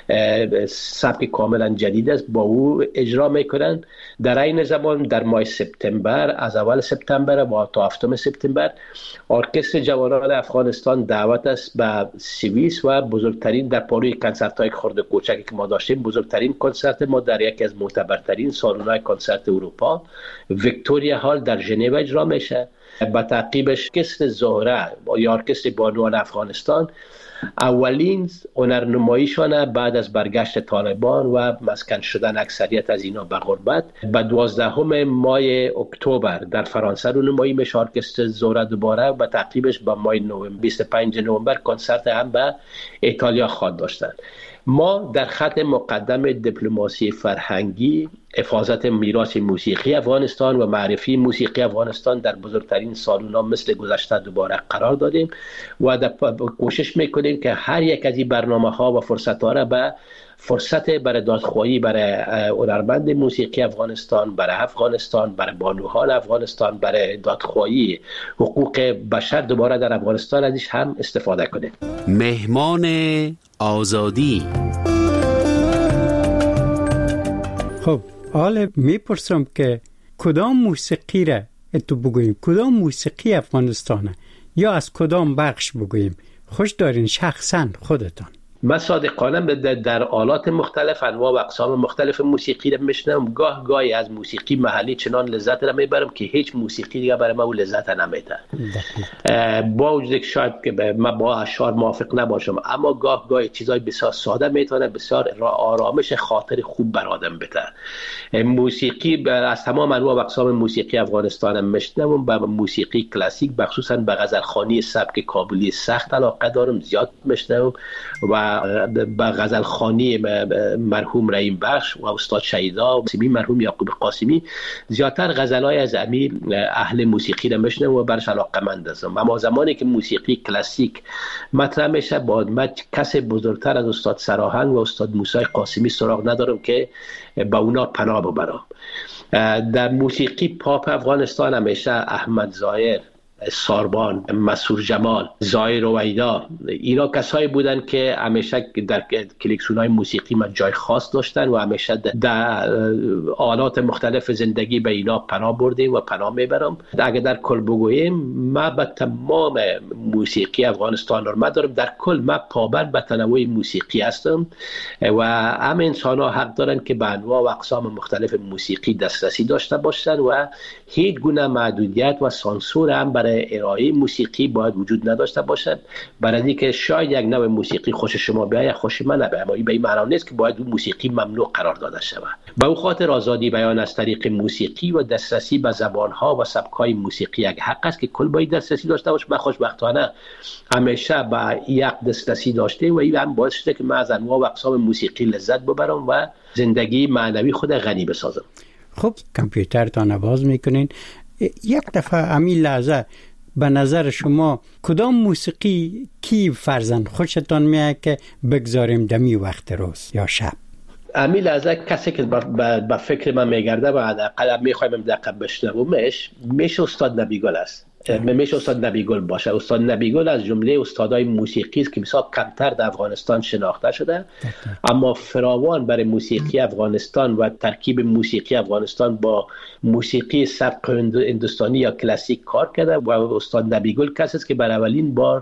سبک کاملا جدید است با او اجرا میکنن. در این زمان در ماه سپتامبر از اول سپتامبر و تا 7 سپتامبر ارکستر جوانان افغانستان دعوت است به سوئیس و بزرگترین در پالوی کنسرت‌های خرد کوچکی که ما داشتیم بزرگترین کنسرت ما در یکی از معتبرترین سالن‌های کنسرت اروپا ویکتوریا هال در ژنو اجرا میشه. با تعقیبش ارکستر زهره یا ارکستر بانوان افغانستان اولین هنرنماییشان بعد از برگشت طالبان و مسکن شدن اکثریت از اینا به غربت به 12 ماه اکتبر در فرانسه رونمایی میشه. ارکستر زهره دوباره با تعقیبش با ماه 25 نوامبر کنسرت هم به ایتالیا خواهد داشتن. ما در خط مقدم دیپلماسی فرهنگی حفاظت میراث موسیقی افغانستان و معرفی موسیقی افغانستان در بزرگترین سالن‌ها مثل گذشته دوباره قرار دادیم و کوشش میکنیم که هر یک از این برنامه‌ها و فرصت‌ها را به فرصت برای دادخواهی برای هنرمند موسیقی افغانستان، برای افغانستان، برای بانوان افغانستان، برای دادخواهی حقوق بشر دوباره در افغانستان ازش هم استفاده کنیم. مهمان آزادی. خب حالا میپرسم که کدام موسیقی را تو بگوییم، کدام موسیقی افغانستانه یا از کدام بخش بگوییم؟ خوش دارین شخصا خودتان. من صادقانه در آلات مختلف انواع و اقسام مختلف موسیقی را میشنم. گاهی از موسیقی محلی چنان لذت را میبرم که هیچ موسیقی دیگه برای من اون لذت نمیده. با وجود که شاید که من با اشعار موافق نباشم اما گاهی چیزای بسیار ساده میتونه بسیار آرامش خاطر خوب بر آدم بده. موسیقی از تمام انواع و اقسام موسیقی افغانستان میشنم. با موسیقی کلاسیک بخصوصا به غزلخوانی سبک کابلی سخت علاقه دارم، زیاد میشنم و با غزلخوانی مرحوم رحیم بخش و استاد شهیدا قاسمی مرحوم یعقوب قاسمی زیادتر غزلای از امی اهل موسیقی را میشنم و برش علاقه‌مند هستم. اما زمانی که موسیقی کلاسیک مطرح میشه با من کس بزرگتر از استاد سراهنگ و استاد موسی قاسمی سراغ ندارم که با اونا پناه ببرم. در موسیقی پاپ افغانستان همیشه احمد ظاهر ساربان، مسعود جمال، زاهر رویدا، اینا کسایی بودن که همیشه در کلکسیون‌های موسیقی من جای خاص داشتن و همیشه در آلات مختلف زندگی به اینا پناه بردیم و پناه میبرم. اگر در کل بگوییم ما به تمام موسیقی افغانستان رو دارم، در کل ما پابند به تنوع موسیقی هستم و همه انسان ها حق دارن که به انواع و اقسام مختلف موسیقی دسترسی داشته باشند و هیچ گونه محدودیت و سانسور هم برای ارائه موسیقی باید وجود نداشته باشد. برای اینکه شاید یک نوع موسیقی خوش شما بیاید خوش من نباید، اما این به این معنی نیست که باید اون موسیقی ممنوع قرار داده شود. به او خاطر آزادی بیان از طریق موسیقی و دسترسی به زبان‌ها و سبک‌های موسیقی یک حق است که کل باید دسترسی داشته باشه. من خوشبختانه همیشه با یک دسترسی داشته و این هم باعث شده که من از انواع و اقسام موسیقی لذت ببرم و زندگی معنوی خود غنی بسازم. خب کامپیوترتان آواز میکنین، یک دفعه همین لحظه به نظر شما کدام موسیقی کی فرزن خوشتان میاد که بگذاریم دمی وقت روز یا شب؟ همین لحظه کسی که به فکر من میگرده و حداقل میخوایم دقیقا بشنومش میشه استاد نبیگل است. میشه استاد نبیگل باشه. استاد نبیگل از جمله استادای موسیقی است که بسیار کمتر در افغانستان شناخته شده، اما فراوان برای موسیقی افغانستان و ترکیب موسیقی افغانستان با موسیقی سبک هندوستانی یا کلاسیک کار کرده و استاد نبیگل کسی است که بر اولین بار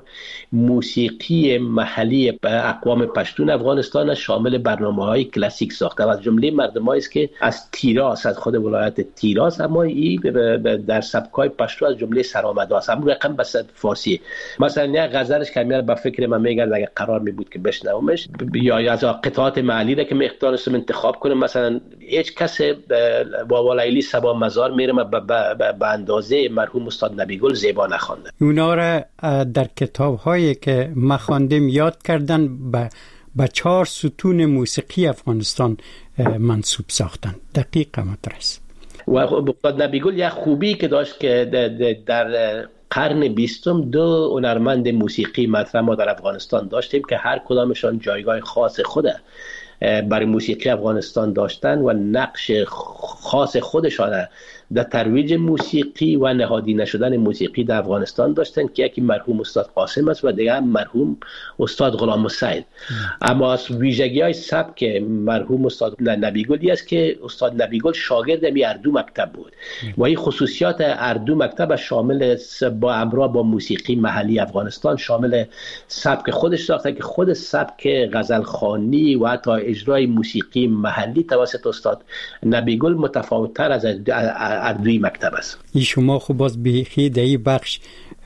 موسیقی محلی اقوام پشتون افغانستان شامل برنامه‌های کلاسیک ساخته و از جمله مردمایی است که از تیراس، از خود ولایت تیراس، اما این در سبک‌های پشتو از جمله آمداست. هم رقم به صد فارسی مثلا یک غزلش که میاد به فکر من میگرد اگه قرار می بود که بشنومش یا از قطعات معلی را که میختارستم انتخاب کنم، مثلا هیچ کس با ولیلی سبا مزار میرم به اندازه مرحوم استاد نبیگل زیبا نخوانده. اونا را در کتاب هایی که ما خواندیم یاد کردن به 4 ستون موسیقی افغانستان منسوب ساختن. دقیق مدرس و استاد نبیگل یک خوبی که داشت که در قرن 20 2 هنرمند موسیقی مطرح ما در افغانستان داشتیم که هر کدامشان جایگاه خاص خوده برای موسیقی افغانستان داشتن و نقش خاص خودشان در ترویج موسیقی و نهادی نشدن موسیقی در افغانستان داشتن که یکی مرحوم استاد قاسم است و دیگر مرحوم استاد غلام حسین. اما از ویژگی‌های سبک مرحوم استاد نبیگلی است که استاد نبیگل شاگرد اردو مکتب بود و این خصوصیات اردو مکتب شامل با همراه با موسیقی محلی افغانستان شامل سبک خودش ساخته که خود سبک غزلخوانی و حتی اجرای موسیقی محلی توسط استاد نبیگل متفاوت‌تر از اردوی مکتب است. این شما خب باز بیخی در این بخش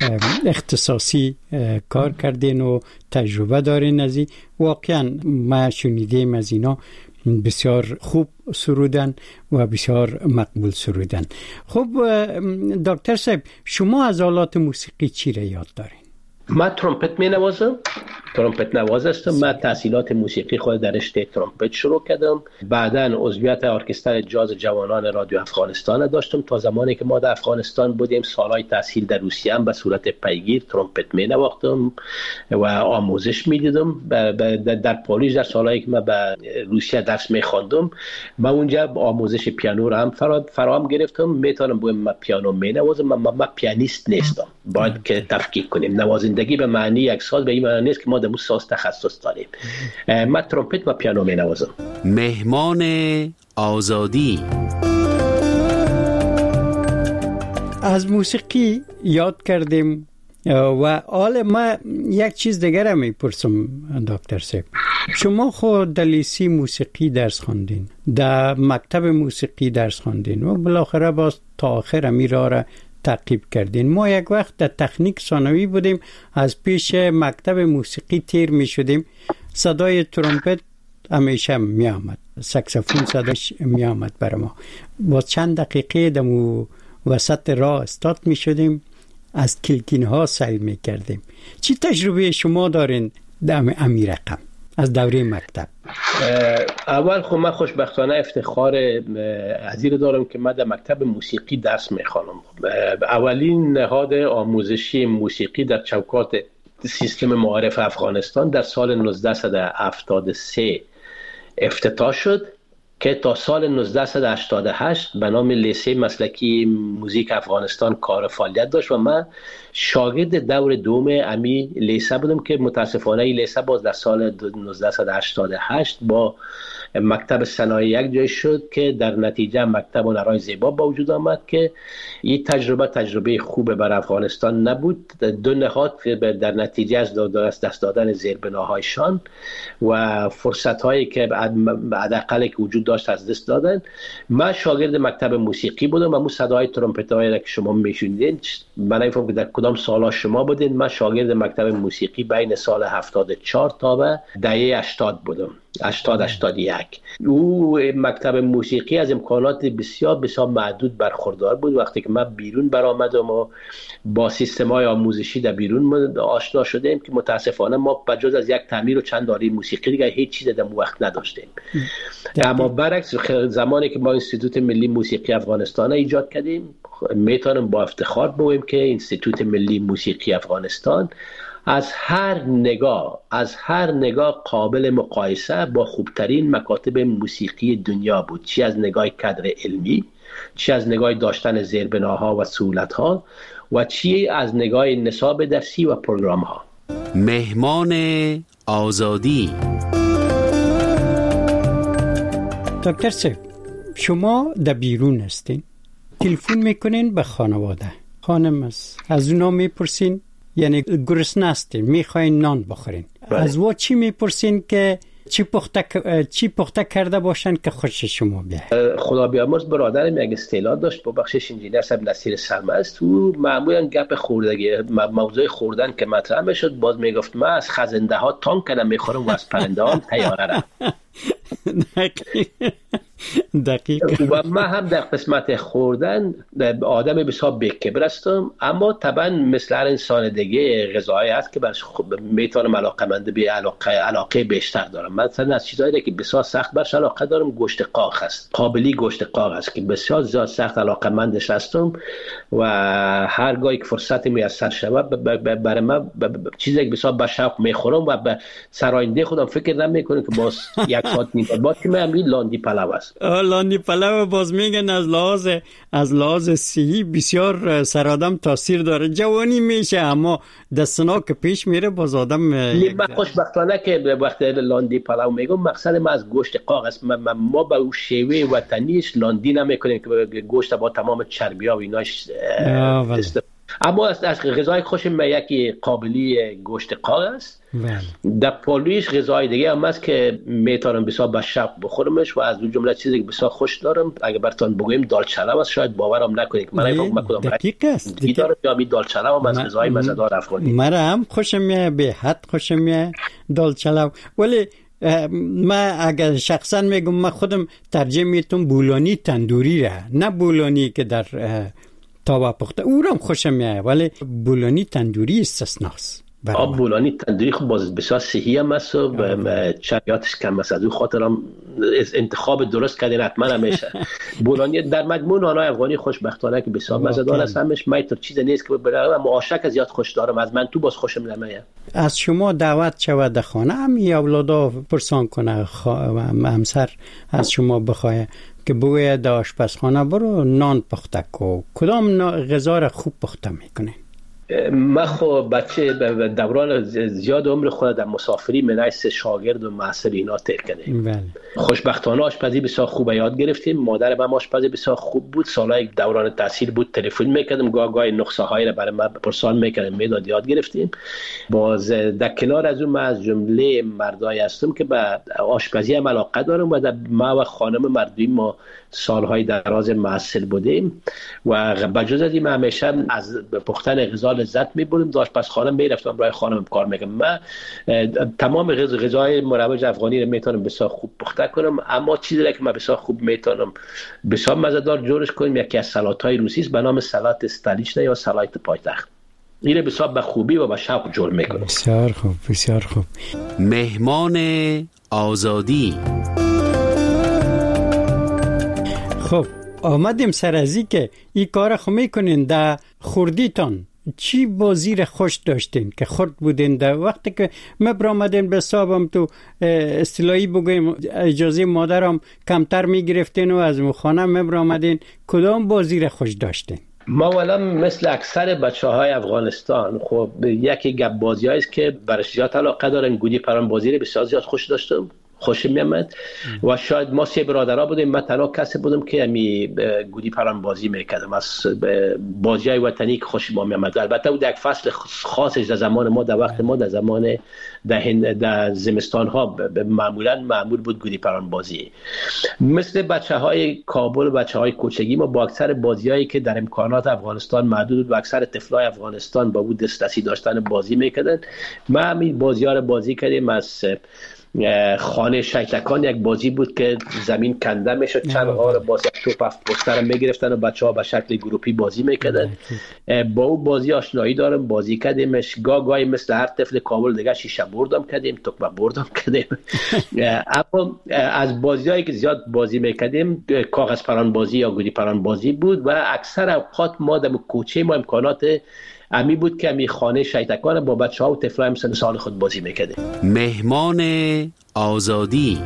اختصاصی کار کردین و تجربه دارین از این. واقعا ما شنیدیم از اینا بسیار خوب سرودن و بسیار مقبول سرودن. خب دکتر صاحب شما از آلات موسیقی چی را یاد دارین؟ من ترومپت می نوازم، ترومپت نواز هستم. من تحصیلات موسیقی خود در رشته ترومپت شروع کردم، بعداً عضویت ارکستر جاز جوانان رادیو افغانستان داشتم تا زمانی که ما در افغانستان بودیم. سالهای تحصیل در روسیه هم به صورت پیگیر ترومپت می نواختم و آموزش می دیدم. در پاریس در سالهایی که من به روسیه درس می خواندم من اونجا آموزش پیانو را هم فراهم گرفتم. میتونم بگم من پیانو می نوازم، من پیانیست نیستم. باید که تفکیک کنیم. نوازندگی به معنی یک ساز به این معنی نیست که ما در ساز تخصص داریم. من ترومپت و پیانو می نوازم. مهمان آزادی. از موسیقی یاد کردیم و حالا ما یک چیز دیگر هم میپرسم دکتر صاحب، شما خود در لیسه موسیقی درس خواندین، در مکتب موسیقی درس خواندین و بالاخره باز تا آخر همی را تعقیب کردین. ما یک وقت در تکنیک ثانوی بودیم، از پیش مکتب موسیقی تیر می شدیم، صدای ترومپت همیشه می آمد، ساکسوفون صداش می آمد بر ما. با چند دقیقه دمو وسط راه استاد می شدیم، از کلکین ها سعی می کردیم. چی تجربه شما دارین در امی رقم از دوره مکتب؟ اول خب من خوشبختانه افتخار عزیز دارم که من در مکتب موسیقی درس میخوانم. اولین نهاد آموزشی موسیقی در چوکات سیستم معارف افغانستان در سال 1973 افتتاح شد که تا سال 1988 به نام لیسه مسلکی موزیک افغانستان کار فعالیت داشت و من شاگرد دور دوم امی لیسه بودم که متاسفانه این لیسه باز در سال 1988 با مکتب صنایع یک جای شد که در نتیجه مکتب هنرهای زیبا با وجود آمد که این تجربه خوب بر افغانستان نبود. دو نهاد در نتیجه از دست دادن زیربناهایشان و فرصت هایی که حداقل که وجود داشت از دست دادن. من شاگرد مکتب موسیقی بودم و مو صدای ترومپت هایی که شما میشنیدین من نمی‌فهمم که در کدام سالا شما بودین. من شاگرد مکتب موسیقی بین سال 74 تا به دهه 80 بودم، 80-81. او مکتب موسیقی از امکانات بسیار بسیار محدود برخوردار بود. وقتی که من بیرون برآمدم و با سیستم‌های آموزشی در بیرون آشنا شدیم که متاسفانه ما بجز از یک تعمیر و چند داری موسیقی دیگه هیچ چیز در وقت نداشتیم. اما برعکس زمانی که ما انستیتوت ملی موسیقی افغانستان ایجاد کردیم میتونم با افتخار بگویم که انستیتوت ملی موسیقی افغانستان از هر نگاه قابل مقایسه با خوبترین مکاتب موسیقی دنیا بود، چی از نگاه کادر علمی، چی از نگاه داشتن زیربناها و سهولت‌ها و چی از نگاه نصاب درسی و پروگرام‌ها. مهمان آزادی. دکتر صاحب، شما در بیرون هستین، تلفن میکنین به خانواده، خانم از اونا میپرسین یعنی گرسنه هستین میخواین نان بخورین، از وا چی میپرسین که چی پخته کرده باشن که خوش شما بیاد؟ خدا بیامرز برادرم یک اصطلاح داشت با بخشش انجینیر صاحب نصیر سرمست، تو معمولا گپ خوردگی موضوع خوردن که مطرح میشد باز میگفت من از خزنده ها تان کنم میخورم و از پرنده ها تیاره را. دقیق. و من هم در قسمت خوردن آدم بسیار بی‌کبر هستم، اما طبعا مثل هر انسان دیگه غذایی هست که برش میتونم علاقه‌مند به علاقه بیشتر دارم. مثلا از چیزایی که بسیار سخت برش علاقه دارم گوشت قاق هست، قابلی گوشت قاق هست که بسیار زیاد سخت علاقه‌مندش هستم و هرگاهی که فرصت میسر شود برای من چیزی که بسیار به شوق میخورم و به سراینده خودم فکر نمیکنم که باز یک ساعت نیم بعد که من لاندی پلو است. لاندی پلو باز میگن از لحاظ صحی بسیار سر آدم تاثیر داره، جوانی میشه اما دستنا که پیش میره باز آدم. من خوشبختانه که وقتی لاندی پلو میگم مقصد من از گوشت قاق است. ما با او شیوه وطنیش لاندی نمیکنیم که گوشت با تمام چربی ها و ایناش اما از غذای خوشم یکی قابلی گوشت قاق است. در پالویش غذای دیگه هم هست که میتونم بسیار با شوق بخورمش و از اون جمله چیزی که بسیار خوش دارم اگه براتون بگویم دال چلو است. شاید باورم نکنید من نمی‌فهمم کدوم دقیق است دیدار یا می دال چلو هم از غذای مزه‌دار افغانی. مرا هم خوشم میاد، به حد خوشم میاد دال چلو. ولی من اگر شخصا میگم من خودم ترجیح میتونم بولانی تندوری را، نه بولانی که در تاوا پخته، او را خوشم میاد ولی بولانی تندوری استثناست. بولانی تندوری خب باز بسیار صحی هم است و چربیاتش کم است. از اون خاطرم انتخاب درست کردین حتما همیشه. بولانی در مجموع نانای افغانی خوشبختانه که بسیار مزه‌دار است همش. من تو چیز نیست که برام معاشق از زیاد خوش دارم، از من تو باز خوشم نمیاد. از شما دعوت شود در خانه هم اولادا پرسان کنه همسر از شما بخواه که بوی در آشپزخانه برو نان پخته کو، کدام غذا را خوب پخته میکنه؟ من خب بچه دوران زیاد عمر خود در مسافری منایس شاگرد و معصر اینا تیر کردیم. خوشبختانه آشپزی بسیار خوب یاد گرفتیم. مادر من آشپزی بسیار خوب بود. سالای دوران تحصیل بود تلفن میکردم گاهی نقصه هایی را برای من پرسان میکردم میداد یاد گرفتیم. باز در کنار از اون من از جمله مردایی هستم که به آشپزی هم علاقه دارم و در ما و خانم مردوی ما سالهای دراز معسل بودیم و بجز از این همیشه از پختن غذا لذت می‌بردم. داشت پس خانم میرفتم برای خانم کار میکنم. من تمام غذای مروج افغانی رو میتونم بسیار خوب پخته کنم، اما چیزی که من بسیار خوب میتونم بسیار مزه‌دار جورش کنم یکی از سالات‌های روسی است به نام سالات استالیچنه یا سالات پایتخت. اینو بسیار به خوبی و به شوق جور میکنم. بسیار خوب، بسیار خوب. مهمان آزادی. خب آمدیم سر ازی که این کار خو میکنین در خوردیتان چی بازی را خوش داشتین که خورد بودین در وقتی که ما برآمدین به حسابم تو اصطلاحی بگویم اجازه مادرم کمتر میگرفتین و از خانه ما برآمدین، کدام بازی را خوش داشتین؟ ما اولا مثل اکثر بچه‌های افغانستان خب یکی گپ بازیایی است که برش زیاد علاقه دارن. گودی پران بازی رو بسیار زیاد خوش داشتم، خوشم میامد و شاید ما 3 برادرها بودیم، من تنها کسی بودم که امی گودی پران بازی میکردم. از بازی‌های وطنی که خوشم میامد. البته اون یک فصل خاصش در زمان ما، در وقت ما، در زمان در زمستان ها معمول بود گودی پران بازی. مثل بچه‌های کابل و بچه‌های کوچگی ما با اکثر بازیایی که در امکانات افغانستان محدود بود و اکثر طفلای افغانستان با بود دسترسی داشتن بازی میکردن. ما همین بازی‌ها رو بازی کردیم. از خانه شیطکان یک بازی بود که زمین کنده میشد، چند غار باز توپ افت پستر میگرفتن و بچه‌ها به شکل گروپی بازی میکردن. با اون بازی آشنایی دارم، بازی کردیمش. گاهی مثل هر طفل کابل دیگه شیشه بردم کردیم، توپ بردم کردیم. اما از بازیایی که زیاد بازی میکردیم کاغذ پران بازی یا گودی پران بازی بود و اکثر اوقات ما در کوچه ما امکانات امی بود که امی خانه شیطکان با بچه‌ها و طفلای سن سال خود بازی میکردیم. مهمان آزادی.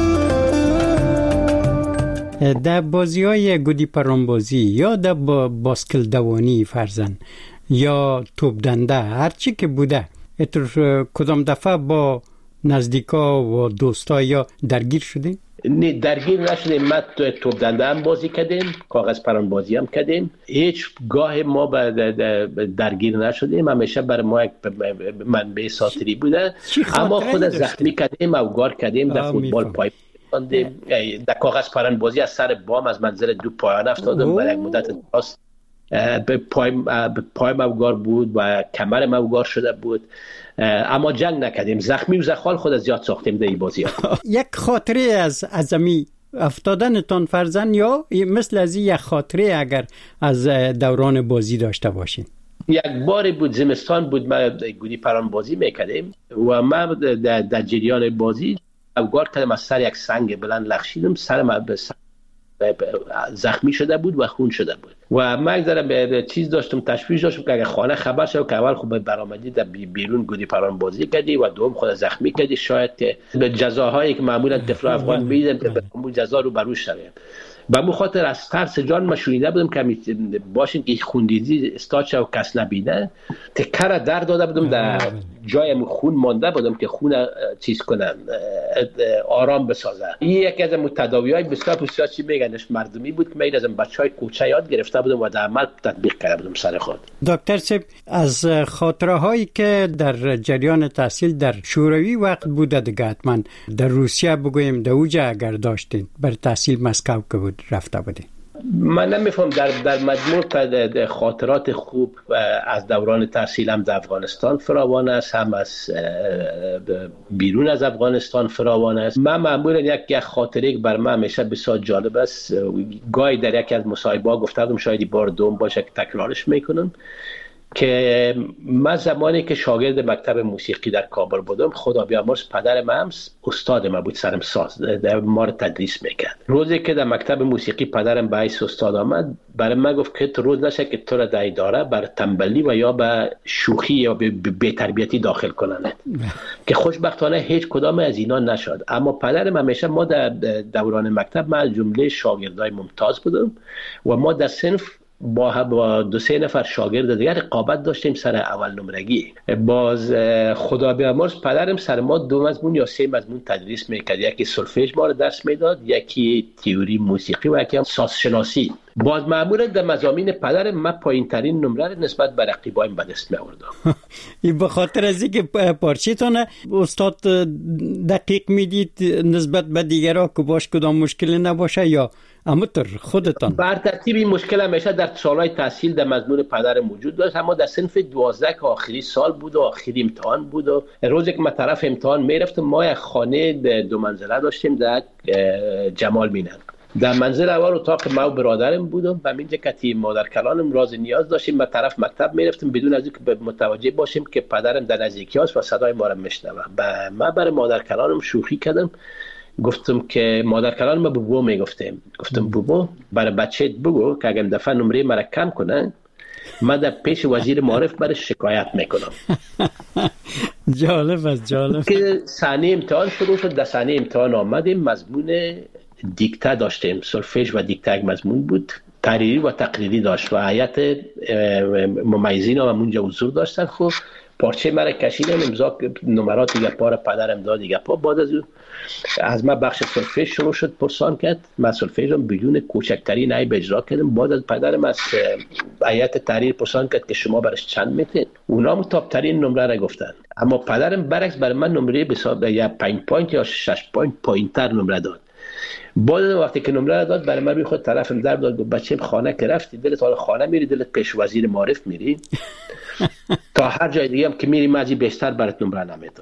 در بازی‌های گودی پران بازی یا در باسکل دوانی فرزن یا توپ دنده هر چی که بوده، کدام دفعه با نزدیکا و دوستا یا درگیر شدیم؟ نه درگیر نشدیم. ما توپ دنده هم بازی کردیم، کاغذ پران بازی هم کردیم. هیچ گاه ما درگیر نشدیم. همیشه برای ما یک منبع ساتری بوده. اما خود زخمی کردیم، اوگار کردیم، در فوتبال پای باندیم، در کاغذ پران بازی از سر بام از منزل 2 پایان افتادم. برای یک مدت دراز پایم اوگار بود و کمرم اوگار شده بود، اما جنگ نکردیم. زخمی و زخال خود زیاد ساختیم در این بازی ها. یک خاطره از عظمی افتادنتان فرزن یا مثل از یک خاطره اگر از دوران بازی داشته باشین؟ یک باری بود زمستان بود، ما گودی پران بازی میکردیم و ما در جریان بازی اوگار کردم، از سر یک سنگ بلند لغزیدم، سرم زخمی شده بود و خون شده بود و من یک ذره چیز داشتم، تشویش داشتم که اگه خانه خبر شد که اول خوب برآمدی در بیرون گودی پران بازی کردی و دوم خود زخمی کردی، شاید که به جزاهایی که معمولا طفل افغان میدن به همون جزا رو بروش شویم. به مو خاطر از ترس جان ما شونیده بودم که باشین که خوندیزی استاچ و کس نبینه تکر در داده بودم، در جایم خون مانده بودم که خون چیز کنم، آرام بسازه. این یکی از تداوی‌های بسیار چی میگنش مردمی بود که من از بچهای کوچه یاد گرفته بودم و در عمل تطبیق کرده بودم سر خود. دکتر صاحب، از خاطره هایی که در جریان تحصیل در شوروی وقت بوده دیگه، حتما در روسیه بگویم در اوجه اگر داشتین بر تحصیل مسکو که بود رفته بودین؟ من نمیفهم در مجموع خاطرات خوب از دوران تحصیلم در افغانستان فراوان است، هم از بیرون از افغانستان فراوان است. من معمولا یک خاطره بر من همیشه بسیار جالب است، گاهی در یکی از مصاحبه‌ها گفتم، شاید بار دوم باشه که تکرارش میکنم، که من زمانی که شاگرد مکتب موسیقی در کابل بودم، خدا بیامرز پدر من استاد ما بود، سرم ساز در ما رو تدریس میکرد. روزی که در مکتب موسیقی پدرم به حیث استاد آمد، برای من گفت که تو روز نشه که تو را در اداره بر تنبلی و یا به شوخی یا به بی‌تربیتی داخل کنند که خوشبختانه هیچ کدام از اینا نشد. اما پدرم همیشه، ما در دوران مکتب من از جمله شاگردای ممتاز بودم و ما در صنف با 2-3 نفر شاگرد دیگر رقابت داشتیم سر اول نمرگی. باز خدا بیامرز پدرم سر ما 2 مضمون یا 3 مضمون تدریس میکرد، یکی سولفژ ما رو درس میداد، یکی تئوری موسیقی و یکی هم سازشناسی. باز معمولا در مضامین پدرم من پایین ترین نمره نسبت به رقیبایم به دست می آوردم. این به خاطر از اینکه پارچه‌تون استاد دقیق میدید نسبت به دیگرها که باش کدام مشکلی نباشه، یا امتر خودتان؟ بر ترتیب این مشکل همیشه در سالهای تحصیل در مضمون پدرم وجود داشت، اما در صنف 12 که آخری سال بود و آخری امتحان بود و روزی که من طرف امتحان میرفتم، ما یک خانه 2 منزله داشتیم در جمال مینن. در منزل اول اتاق ما و برادرم بودم و اینجا که مادر کلانم راز نیاز داشتیم، ما طرف مکتب میرفتیم بدون از اینکه متوجه باشیم که پدرم در نزدیکی است و صدای ما رو میشنوه. من برای مادر کلانم شوخی کردم، گفتم که مادر کلانم بابا میگفتم، گفتم بابا برای بچه‌ت بگو که اگه دفعه نمره مرا کم کنه من در پیش وزیر معارف برش شکایت میکنم. جالب است، جالب. که صحنه امتحان شروع شد، در صحنه امتحان آمدیم، مضمون دیکته داشتیم، سولفژ و دیکته یک مضمون بود، تحریری و تقریری داشت و هیئت ممیزین هم اونجا حضور داشتن. خب پارچه مرا کشیدم، امضا نمرات دیگه پا را پدرم داد دیگه پا. بعد از من بخش سولفژ شروع شد پرسان کرد، من سولفژ رو بدون کوچکترین عیب اجرا کردم. بعد از پدرم از هیئت تحریر پرسان کرد که شما برش چند میتین، اونا هم تاپ ترین نمره را گفتن، اما پدرم برعکس برای من نمره بسیار یا 5 پوینت یا 6 پوینت پایینتر نمره داد. بعد وقتی که نمره داد برای من خود طرفم در داد، گفت بچه‌م خانه که رفتی، دلت حال خانه میری، دلت پیش وزیر معارف میری، تا هر جای دیگه هم که میری من از بیشتر برات نمره نمیدم.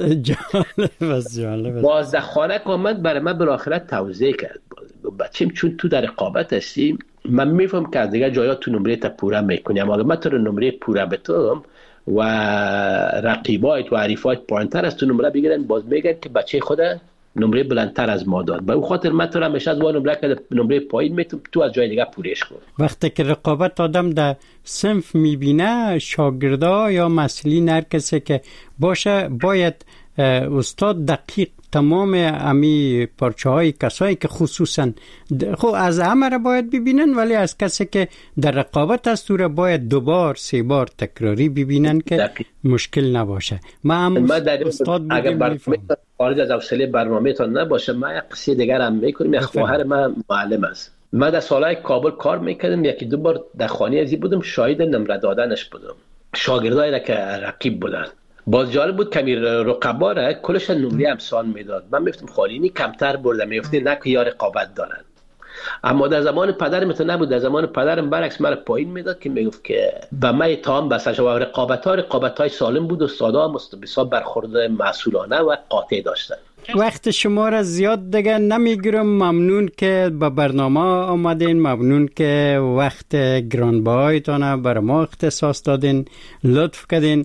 جالب. باز در خانه که آمد برای من بالاخره توضیح کرد، بچه‌م چون تو در رقابت هستی من میفهم که از دیگه جایا تو نمره تا پوره میکنی، اما اگه من تو نمره پوره بتم و رقیبایت و حریفایت پایینتر از تو نمره بگیرن، باز میگن که بچه خود نمره بلندتر از ما داد. به اون خاطر من تو را همیشه از نمره پایین میتونم تو از جای دیگه پورش کن. وقتی که رقابت آدم در صنف میبینه، شاگردا یا مسئولین هر کسی که باشه باید استاد دقیق تمام امی پارچه های کسایی که خصوصا خب از همه را باید ببینن، ولی از کسی که در رقابت است را باید 2 بار 3 بار تکراری ببینن که دقیق. مشکل نباشه. من در استاد اگر برنامه خارج از حوصله برنامه تان نباشه، من یک قصه دیگر هم میکنم. یک خواهر من معلم است، من در سالهای کابل کار میکردم، 1-2 بار در خانه ازی بودم، شاهد نمره دادنش بودم، شاگردایی را که رقیب بودن. باز جالب بود که رقبا را کلش نمره همسان میداد، من میفتم خالینی کمتر برده، میفته نه که یا رقابت دارن. اما در زمان پدرم تو نبود، در زمان پدرم برعکس مرا پایین میداد که میگفت که به من اتهام بسش و رقابت‌های سالم بود، استادا هم بسیار برخورد مسئولانه و قاطع داشتن. وقت شما را زیاد دیگه نمیگیرم. ممنون که به برنامه آمدین، ممنون که وقت گرانبهایتان برای ما اختصاص دادین، لطف کردین.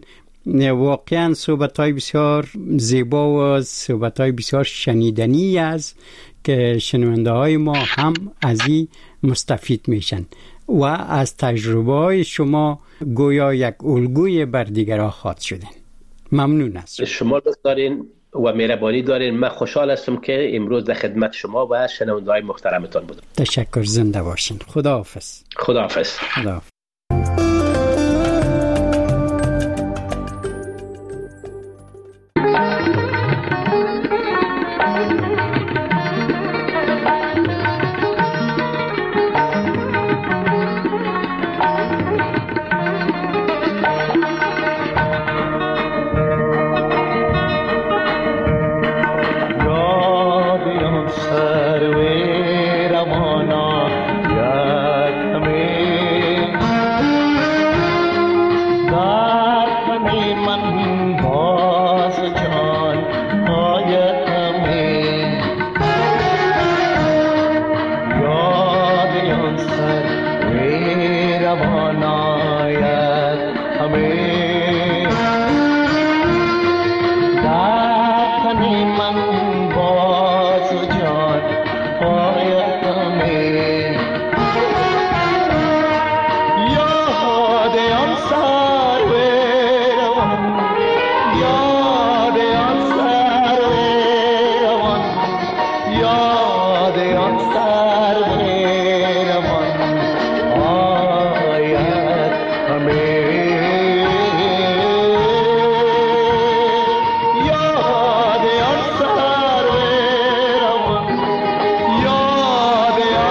واقعا صحبت‌های بسیار زیبا و صحبت‌های بسیار شنیدنی است که شنونده های ما هم از این مستفید میشن و از تجربه های شما گویا یک الگوی بر دیگران خواهد شدن. ممنون است. شما لطف دارین و مهربانی دارین. من خوشحال هستم که امروز در خدمت شما و شنونده های محترمتان بودم. تشکر، زنده باشین. خداحافظ. خداحافظ. خداحافظ.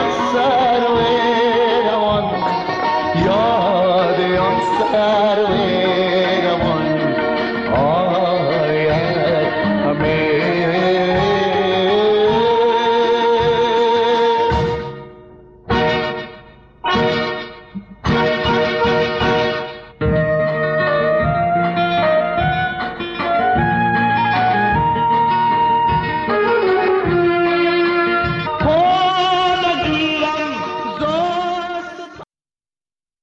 یاد آن سر